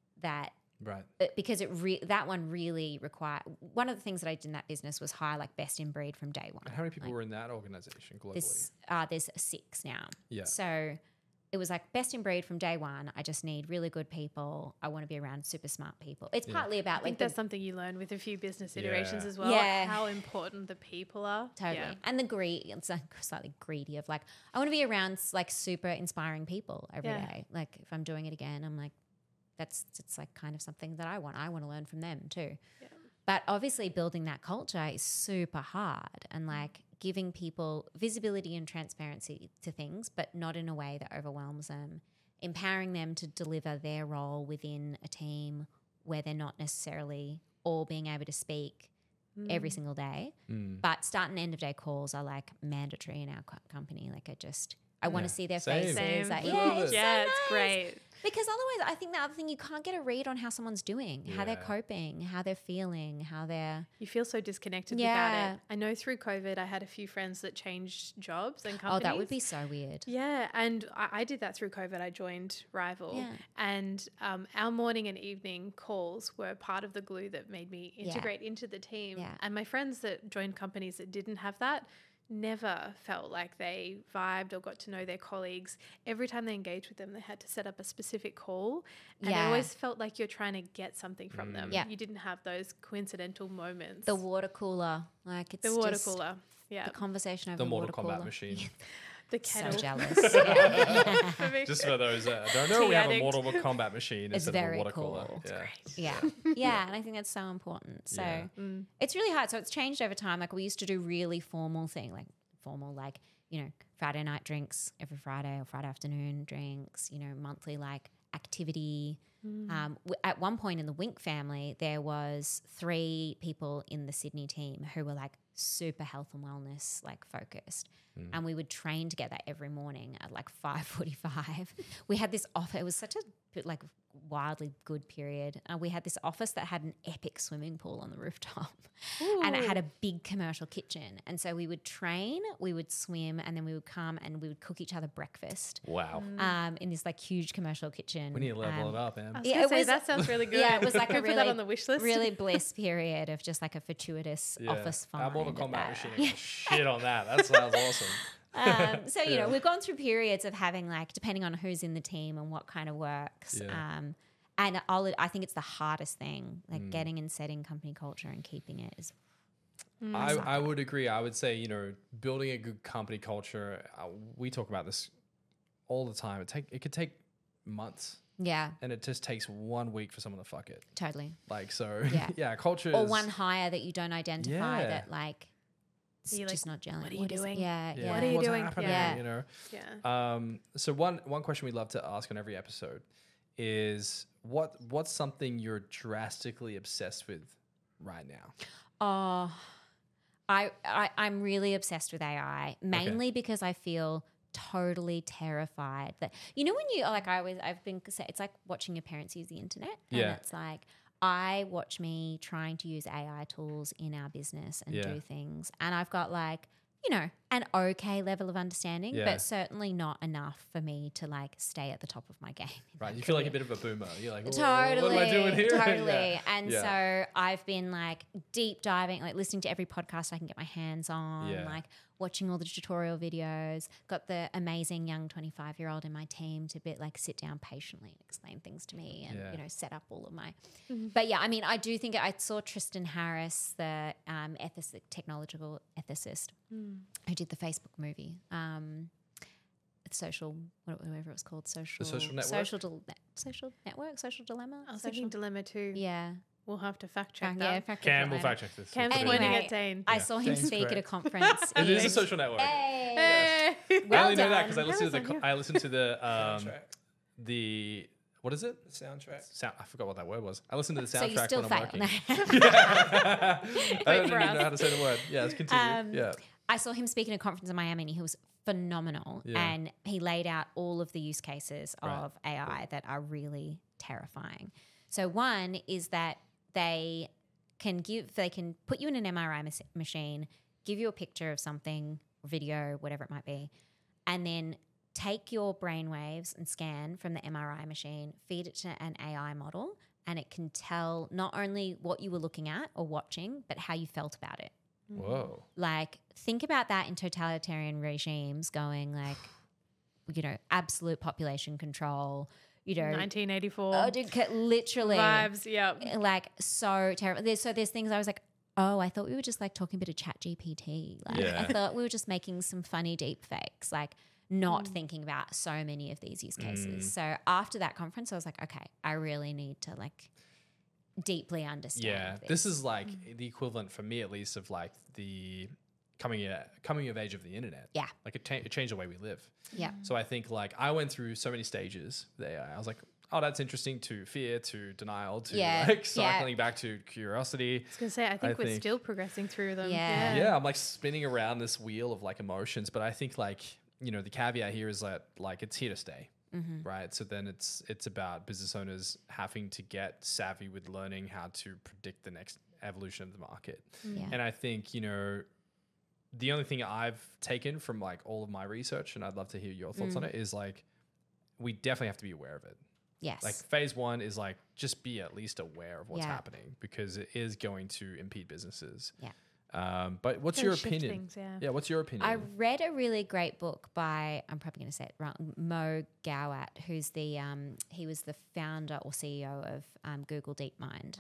right? Because that one really required. One of the things that I did in that business was hire like best in breed from day one. How many people were in that organization globally? There's 6 now. Yeah. So it was like best in breed from day one. I just need really good people. I want to be around super smart people. It's partly about I think that's something you learn with a few business iterations as well. Yeah. How important the people are. Totally. Yeah. And the greed, it's like slightly greedy of like, I want to be around like super inspiring people every day. Like if I'm doing it again, I'm like, it's like kind of something that I want. I want to learn from them too. Yeah. But obviously building that culture is super hard, and like giving people visibility and transparency to things, but not in a way that overwhelms them, empowering them to deliver their role within a team where they're not necessarily all being able to speak every single day. But start and end of day calls are like mandatory in our company. Like I want to see their faces. Like, it's great. Because otherwise, I think the other thing, you can't get a read on how someone's doing, how they're coping, how they're feeling, how they're... You feel so disconnected without it. I know through COVID, I had a few friends that changed jobs and companies. Oh, that would be so weird. Yeah, and I did that through COVID. I joined Rival. Yeah. And our morning and evening calls were part of the glue that made me integrate into the team. Yeah. And my friends that joined companies that didn't have that never felt like they vibed or got to know their colleagues. Every time they engaged with them, they had to set up a specific call. And it always felt like you're trying to get something from them. Yeah. You didn't have those coincidental moments. The water cooler. Like it's the water cooler. Yeah. The conversation over the Mortal water Kombat cooler. machine. The kettle. So jealous. Just for those that don't know, we have a Mortal Kombat machine instead of a water cooler. Yeah. Yeah, and I think that's so important. So it's really hard. So it's changed over time. Like we used to do really formal, you know, Friday night drinks every Friday or Friday afternoon drinks, you know, monthly like activity. At one point in the Wink family, there was 3 people in the Sydney team who were like super health and wellness like focused. And we would train together every morning at like 5:45. We had this office. It was such a like wildly good period. We had this office that had an epic swimming pool on the rooftop. And it had a big commercial kitchen. And so we would train, we would swim, and then we would come and we would cook each other breakfast. Wow. In this like huge commercial kitchen. We need to level it up, Em. That sounds really good. Yeah, it was like a put that on the wish list. really bliss period of just like a fortuitous office fun. Our Mortal Kombat machine shit on that. That sounds awesome. So, you know, we've gone through periods of having like, depending on who's in the team and what kind of works. And I think it's the hardest thing, like getting and setting company culture and keeping it is. I would agree. I would say, you know, building a good company culture, we talk about this all the time. It could take months. Yeah. And it just takes 1 week for someone to fuck it. Totally. Like, so, culture or one hire that you don't identify that like it's You're just not gelling. what are you doing? Yeah. What are you What's doing? happening, Yeah. you know? Yeah. So one question we love to ask on every episode is what's something you're drastically obsessed with right now? Oh, I'm really obsessed with AI, mainly because I feel totally terrified that, you know, when you like, I've been, it's like watching your parents use the internet. And it's like, I watch me trying to use AI tools in our business and do things. And I've got like, you know, an okay level of understanding, but certainly not enough for me to like stay at the top of my game. Right. You feel like a bit of a boomer. You're like, totally, what am I doing here? Totally. And so I've been like deep diving, like listening to every podcast I can get my hands on, like watching all the tutorial videos, got the amazing young 25-year-old in my team to sit down patiently and explain things to me and, you know, set up all of my, but yeah, I mean, I do think I saw Tristan Harris, the technological ethicist who did the Facebook movie, social, whatever it was called, social network, social dilemma. I was thinking dilemma too. Yeah. We'll have to fact check that. Yeah, Cam will fact check this. Cam's pointing at Dane. I saw him speak at a conference. It is a social network. Hey. Yes. Well I only know done. that because I listened to the what is it? The soundtrack. I forgot what that word was. I listened to the So you soundtrack still when I'm fail. working. I don't even know how to say the word. Yeah, let's continue. I saw him speak at a conference in Miami and he was phenomenal. And he laid out all of the use cases of AI that are really terrifying. So one is that they can put you in an MRI machine, give you a picture of something, video, whatever it might be, and then take your brainwaves and scan from the MRI machine, feed it to an AI model, and it can tell not only what you were looking at or watching, but how you felt about it. Whoa. Like, think about that in totalitarian regimes going like, you know, absolute population control, you know, 1984. Oh, dude, literally vibes. Yeah. Like so terrible. There's things I was like, oh, I thought we were just like talking a bit of chat GPT. Like I thought we were just making some funny deep fakes, like not thinking about so many of these use cases. So after that conference, I was like, okay, I really need to like deeply understand. Yeah. This is like the equivalent for me, at least, of like the coming of age of the internet. Yeah. Like it changed the way we live. Yeah. So I think like I went through so many stages with AI. I was like, oh, that's interesting, to fear, to denial, to like cycling back to curiosity. I was going to say, I think we're still progressing through them. Yeah. I'm like spinning around this wheel of like emotions. But I think like, you know, the caveat here is that like it's here to stay. Right. So then it's about business owners having to get savvy with learning how to predict the next evolution of the market. And I think, you know, the only thing I've taken from like all of my research, and I'd love to hear your thoughts on it, is like we definitely have to be aware of it. Yes. Like phase one is like just be at least aware of what's happening, because it is going to impede businesses. Yeah. But what's your opinion? Things, what's your opinion? I read a really great book by, I'm probably going to say it wrong, Mo Gawat, who's he was the founder or CEO of Google DeepMind.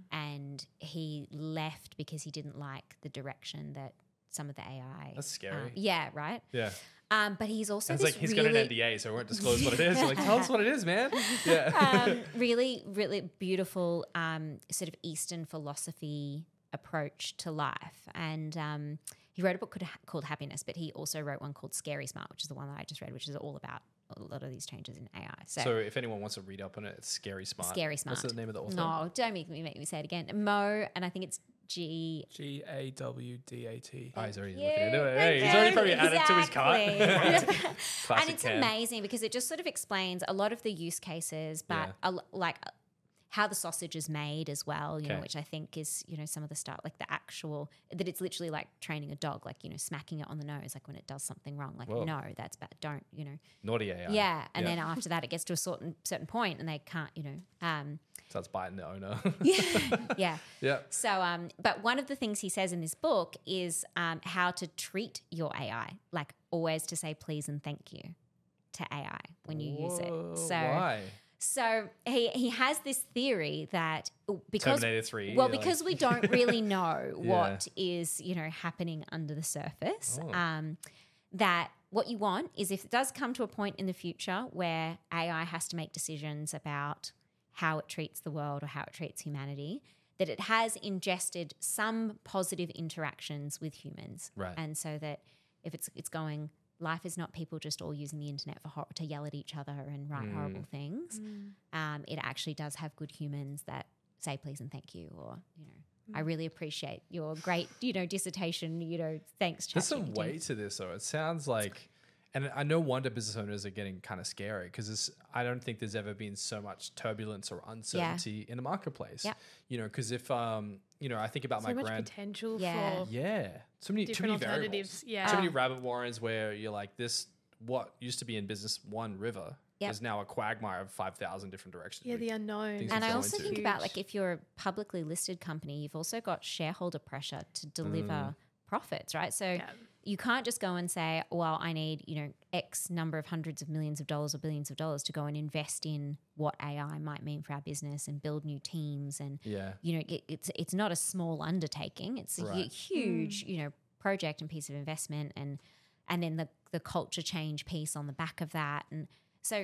And he left because he didn't like the direction that some of the AI. That's scary. Yeah, right? Yeah. But he's also it's like he's got an NDA, so I won't disclose what it is. Like, tell us what it is, man. Yeah. Really, really beautiful sort of Eastern philosophy approach to life. And he wrote a book called Happiness, but he also wrote one called Scary Smart, which is the one that I just read, which is all about a lot of these changes in AI. So if anyone wants to read up on it, it's Scary Smart. Scary Smart. What's the name of the author? No, don't make me say it again. Mo, and I think it's Gawdat. Oh, he's already looking into it. Hey, he's already probably added to his cart. And it's amazing because it just sort of explains a lot of the use cases, but like how the sausage is made as well, you know, which I think is, you know, some of the stuff, like the actual, that it's literally like training a dog, like, you know, smacking it on the nose, like when it does something wrong, like, no, that's bad, don't, you know. Naughty AI. Yeah, and then after that it gets to a certain point and they can't, you know. Starts biting the owner. Yeah. Yeah. So, but one of the things he says in this book is how to treat your AI, like always to say please and thank you to AI when you use it. So why? So he has this theory that because Terminator 3. Well, because we don't really know what is, you know, happening under the surface. That what you want is, if it does come to a point in the future where AI has to make decisions about how it treats the world or how it treats humanity, that it has ingested some positive interactions with humans. Right. And so that if it's going, life is not people just all using the internet to yell at each other and write horrible things. It actually does have good humans that say please and thank you, or, I really appreciate your great, dissertation, thanks, ChatGPT. There's some weight to this, though. It sounds like, and I no wonder business owners are getting kind of scary, because I don't think there's ever been so much turbulence or uncertainty in the marketplace. Yeah. Because if, I think about my so much potential for so many different variables. alternatives. Yeah. So many rabbit warrens where you're like, this, what used to be in business one river is now a quagmire of 5,000 different directions. Yeah, the unknown. And I also think about, like, if you're a publicly listed company, you've also got shareholder pressure to deliver profits, right? So you can't just go and say, well, I need, X number of hundreds of millions of dollars or billions of dollars to go and invest in what AI might mean for our business and build new teams. And, it's not a small undertaking. It's a huge, project and piece of investment, and then the culture change piece on the back of that. And so,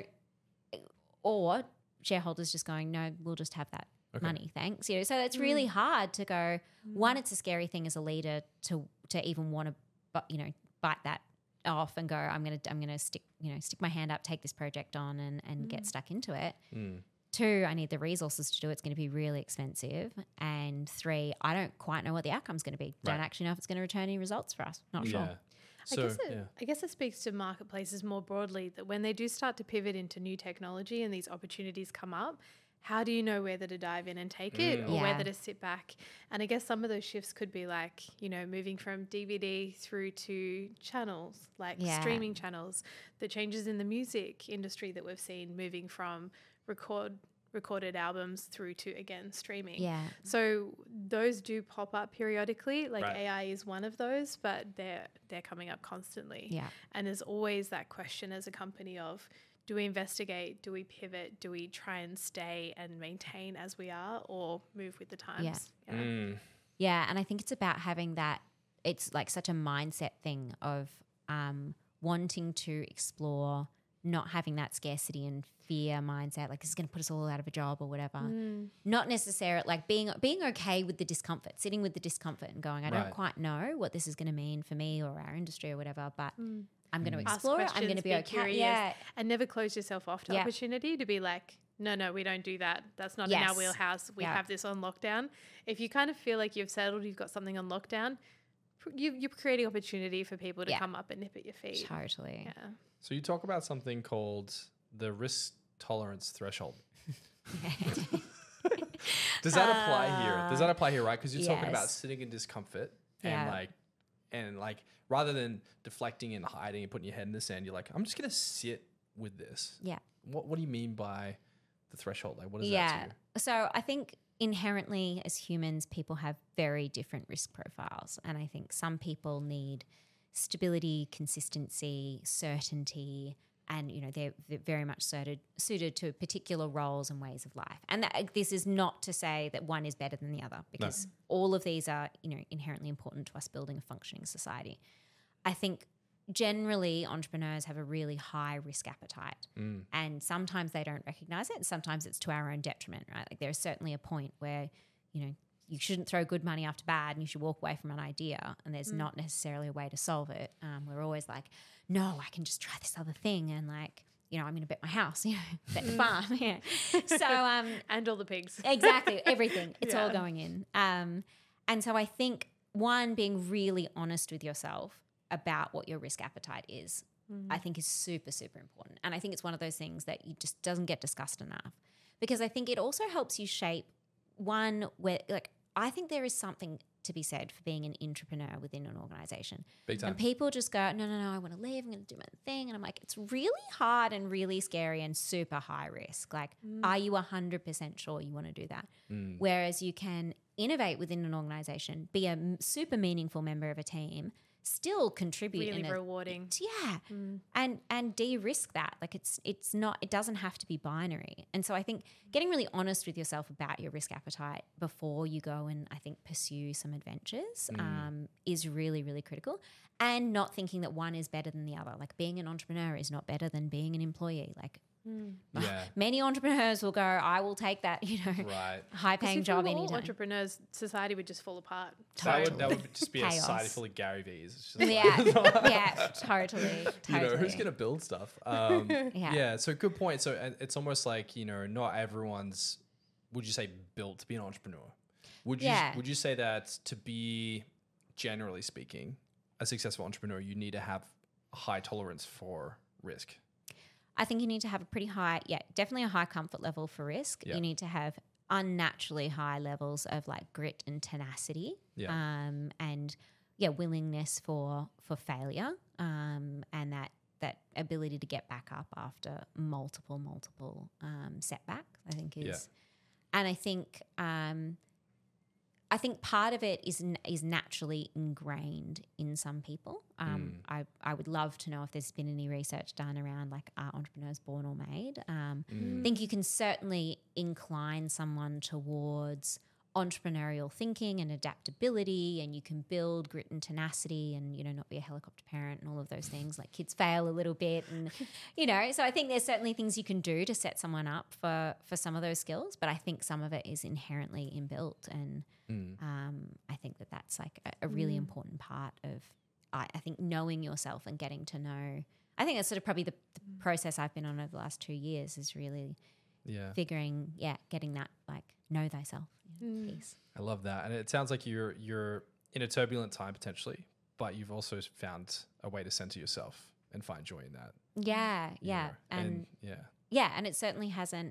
or shareholders just going, no, we'll just have that money, thanks. So it's really hard to go. One, it's a scary thing as a leader to even want to, bite that off and go, I'm gonna stick my hand up, take this project on, and get stuck into it. 2, I need the resources to do it. It's going to be really expensive. And 3, I don't quite know what the outcome's going to be. Don't actually know if it's going to return any results for us. Not sure. So, I guess it speaks to marketplaces more broadly, that when they do start to pivot into new technology and these opportunities come up, how do you know whether to dive in and take it, or whether to sit back? And I guess some of those shifts could be like, moving from DVD through to channels, like streaming channels, the changes in the music industry that we've seen, moving from recorded albums through to, again, streaming. Yeah. So those do pop up periodically. Like AI is one of those, but they're coming up constantly. Yeah. And there's always that question as a company of, do we investigate? Do we pivot? Do we try and stay and maintain as we are, or move with the times? Yeah. And I think it's about having that, it's like such a mindset thing of wanting to explore, not having that scarcity and fear mindset, like this is going to put us all out of a job or whatever. Not necessarily, like being okay with the discomfort, sitting with the discomfort and going, I don't quite know what this is going to mean for me or our industry or whatever, but I'm going to explore it. I'm going to be okay. Curious, and never close yourself off to opportunity, to be like, no, we don't do that. That's not in our wheelhouse. We have this on lockdown. If you kind of feel like you've settled, you've got something on lockdown, you're creating opportunity for people to come up and nip at your feet. Totally. Yeah. So you talk about something called the risk tolerance threshold. Does that apply here? Does that apply here, right? Because you're talking about sitting in discomfort and like rather than deflecting and hiding and putting your head in the sand, you're like, I'm just gonna sit with this. Yeah. What do you mean by the threshold? Like, what is that to you? So I think inherently as humans, people have very different risk profiles, and I think some people need stability, consistency, certainty, and they're very much suited to particular roles and ways of life. And this is not to say that one is better than the other, because all of these are inherently important to us building a functioning society. I think generally entrepreneurs have a really high risk appetite, and sometimes they don't recognize it, and sometimes it's to our own detriment, right? Like there's certainly a point where you shouldn't throw good money after bad, and you should walk away from an idea, and there's not necessarily a way to solve it. We're always like, no, I can just try this other thing, and like, I'm going to bet my house, bet the farm. So, and all the pigs. Exactly. Everything. It's all going in. And so I think, one, being really honest with yourself about what your risk appetite is, I think is super, super important. And I think it's one of those things that you just doesn't get discussed enough, because I think it also helps you shape one where, like, I think there is something to be said for being an entrepreneur within an organization. Big time. And people just go, no, I want to leave, I'm going to do my thing. And I'm like, it's really hard and really scary and super high risk. Like, are you 100% sure you want to do that? Whereas you can innovate within an organization, be a super meaningful member of a team, still contribute. Really rewarding. And de-risk that. Like it's not, it doesn't have to be binary. And so I think getting really honest with yourself about your risk appetite before you go and I think pursue some adventures is really, really critical. And not thinking that one is better than the other. Like being an entrepreneur is not better than being an employee. Like Yeah. Many entrepreneurs will go, I will take that, Right. high-paying job If we were all anytime. entrepreneurs, society would just fall apart. That would just be a Chaos. society full of Gary V's. It's just Yeah, totally. who's going to build stuff? Yeah. So good point. So it's almost like, not everyone's, would you say, built to be an entrepreneur? Would you say that to be, generally speaking, a successful entrepreneur, you need to have a high tolerance for risk? I think you need to have a pretty high, definitely a high comfort level for risk. Yeah. You need to have unnaturally high levels of like grit and tenacity, and willingness for failure, and that ability to get back up after multiple setbacks. I think is, and I think part of it is naturally ingrained in some people. I would love to know if there's been any research done around like, are entrepreneurs born or made? I think you can certainly incline someone towards entrepreneurial thinking and adaptability, and you can build grit and tenacity and, not be a helicopter parent and all of those things. Like kids fail a little bit and, so I think there's certainly things you can do to set someone up for some of those skills, but I think some of it is inherently inbuilt, and I think that's like a really important part of, I think, knowing yourself and getting to know. I think that's sort of probably the process I've been on over the last 2 years is really figuring, getting that like know thyself piece. I love that. And it sounds like you're in a turbulent time potentially, but you've also found a way to center yourself and find joy in that. Yeah. And it certainly hasn't,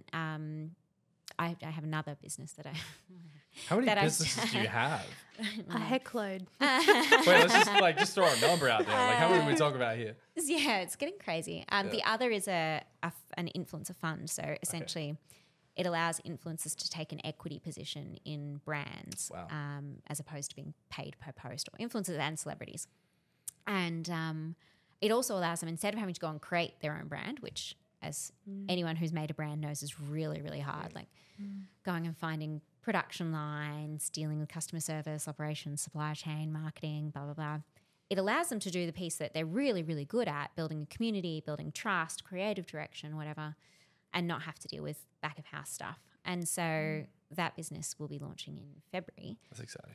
I have another business that I. How many businesses do you have? A heckload. Wait, let's just throw a number out there. Like, how many are we talking about here? Yeah, it's getting crazy. The other is an influencer fund. So essentially, it allows influencers to take an equity position in brands, as opposed to being paid per post, or influencers and celebrities. And it also allows them, instead of having to go and create their own brand, which, as anyone who's made a brand knows, is really, really hard. Like going and finding production lines, dealing with customer service, operations, supply chain, marketing, blah, blah, blah. It allows them to do the piece that they're really, really good at, building a community, building trust, creative direction, whatever, and not have to deal with back of house stuff. And so that business will be launching in February. That's exciting.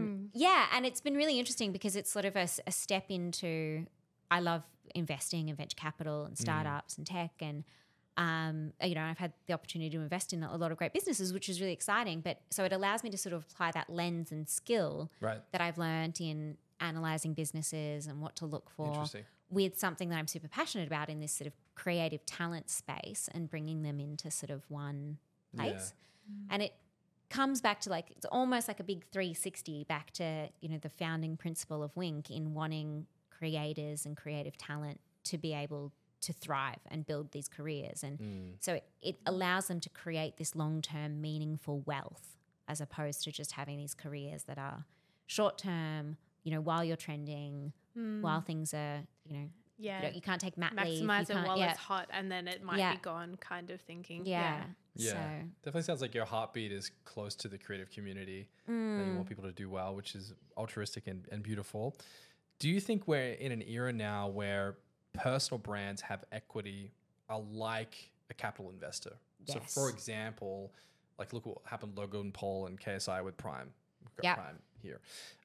And it's been really interesting because it's sort of a step into, I love investing in venture capital and startups and tech, and I've had the opportunity to invest in a lot of great businesses, which is really exciting. But so it allows me to sort of apply that lens and skill that I've learned in analyzing businesses and what to look for with something that I'm super passionate about in this sort of creative talent space, and bringing them into sort of one place. And it comes back to like, it's almost like a big 360 back to, the founding principle of Wink in wanting creators and creative talent to be able to thrive and build these careers. And so it allows them to create this long-term meaningful wealth, as opposed to just having these careers that are short-term, while you're trending, while things are, you can't take mat leave. Maximize it while it's hot, and then it might be gone kind of thinking. So definitely sounds like your heartbeat is close to the creative community, and you want people to do well, which is altruistic and beautiful. Do you think we're in an era now where personal brands have equity like a capital investor? Yes. So, for example, like look what happened to Logan Paul and KSI with Prime. We've got Prime here.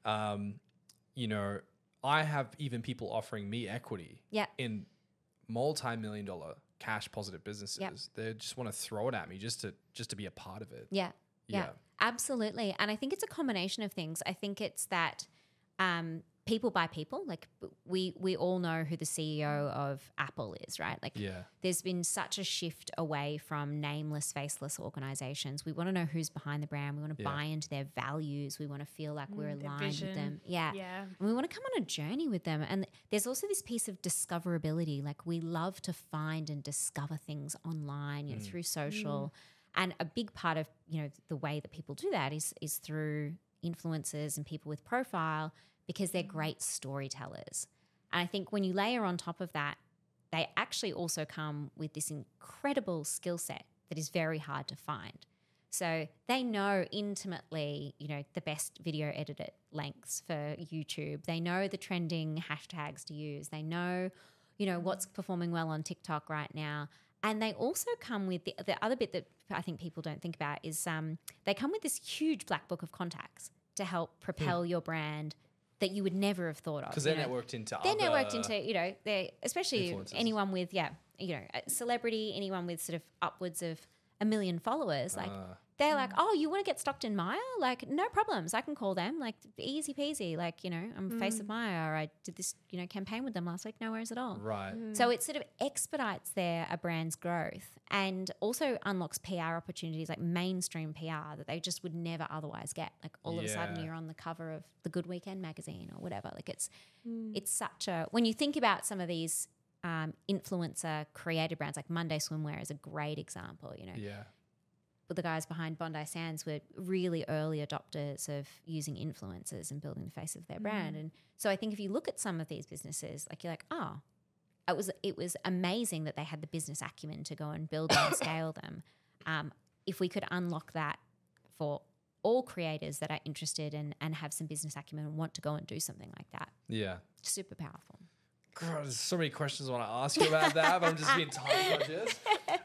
I have even people offering me equity in multi-million-dollar cash positive businesses. They just want to throw it at me just to be a part of it. Yeah, absolutely. And I think it's a combination of things. I think it's that people by people. Like we all know who the CEO of Apple is, right? Like there's been such a shift away from nameless, faceless organizations. We want to know who's behind the brand. We want to buy into their values. We want to feel like we're aligned with them. And we want to come on a journey with them. And there's also this piece of discoverability. Like we love to find and discover things online, through social. And a big part of, the way that people do that is through influencers and people with profile, because they're great storytellers. And I think when you layer on top of that, they actually also come with this incredible skill set that is very hard to find. So they know intimately, the best video edit lengths for YouTube. They know the trending hashtags to use. They know, what's performing well on TikTok right now. And they also come with the other bit that I think people don't think about is they come with this huge black book of contacts to help propel your brand that you would never have thought of. Because they're networked into they're especially influencers. Anyone with, a celebrity, anyone with sort of upwards of 1 million followers, like they're like, oh, you want to get stocked in Myer? Like, no problems. I can call them. Like, easy peasy. Like, I'm face of Myer. I did this, campaign with them last week. No worries at all. Right. So it sort of expedites a brand's growth and also unlocks PR opportunities, like mainstream PR that they just would never otherwise get. Like all of a sudden you're on the cover of the Good Weekend magazine or whatever. Like it's such a, when you think about some of these influencer created brands, like Monday Swimwear is a great example, Yeah. But the guys behind Bondi Sands were really early adopters of using influencers and building the face of their brand. And so I think if you look at some of these businesses, like you're like, oh, it was amazing that they had the business acumen to go and build and scale them. If we could unlock that for all creators that are interested and have some business acumen and want to go and do something like that. Yeah. Super powerful. God, there's so many questions I want to ask you about that, but I'm just being time conscious.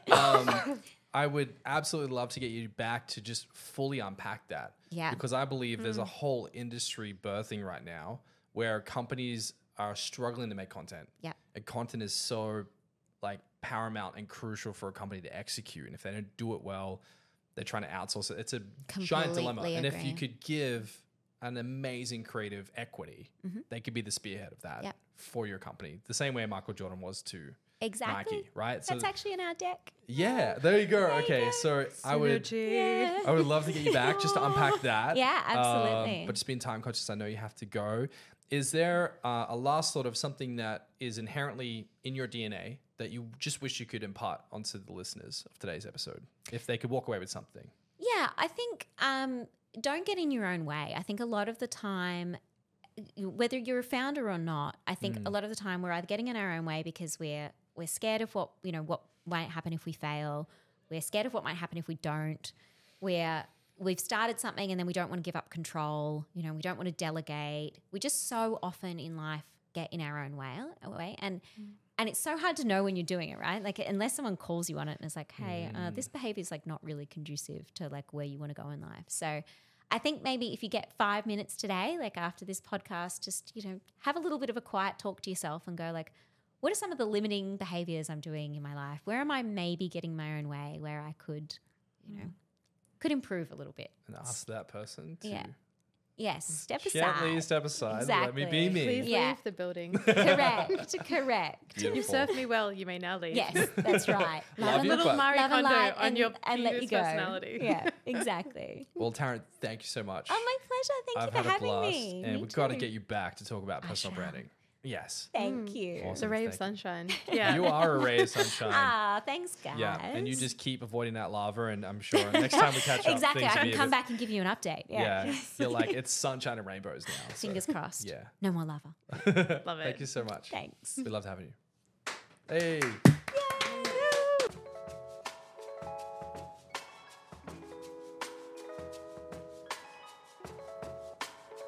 I would absolutely love to get you back to just fully unpack that. Yeah. Because I believe there's a whole industry birthing right now where companies are struggling to make content. Yeah. And content is so paramount and crucial for a company to execute. And if they don't do it well, they're trying to outsource it. It's a giant dilemma. Agree. And if you could give an amazing creative equity, they could be the spearhead of that for your company. The same way Michael Jordan was to Nike, right? That's actually in our deck. Yeah, there you go. Okay, so I would love to get you back just to unpack that. Yeah, absolutely. But just being time conscious, I know you have to go. Is there a last thought of something that is inherently in your DNA that you just wish you could impart onto the listeners of today's episode, if they could walk away with something? Yeah, I think don't get in your own way. I think a lot of the time, whether you're a founder or not, I think a lot of the time we're either getting in our own way because we're scared of what might happen if we fail. We're scared of what might happen if we don't. We've started something and then we don't want to give up control. We don't want to delegate. We just so often in life get in our own way. And it's so hard to know when you're doing it, right? Like unless someone calls you on it and is like, hey, this behavior is not really conducive to where you want to go in life. So I think maybe if you get 5 minutes today, after this podcast, just, have a little bit of a quiet talk to yourself and go what are some of the limiting behaviors I'm doing in my life? Where am I maybe getting my own way where I could, could improve a little bit? And ask that person to step aside. Gently step aside. Exactly. Let me be me. Please leave the building. Correct. Beautiful. You've served me well. You may now leave. Yes, that's right. Love you, little but- Marie Love and Kondo light on your and let you go. personality. Yeah, exactly. Well, Taryn, thank you so much. Oh, my pleasure. Thank I've you for had a having blast, me. and Me we've got to too. get you back to talk about personal shall. branding. Yes. Thank you. Awesome. The ray of Thank you. sunshine. Yeah. You are a ray of sunshine. Ah, thanks, guys. Yeah, and you just keep avoiding that lava, and I'm sure next time we catch up, exactly. things I will can be a come bit- back and give you an update. Yeah. Yeah, you're like, it's sunshine and rainbows now. so- Fingers crossed. Yeah. No more lava. Love it. Thank you so much. Thanks. We loved having you. Hey.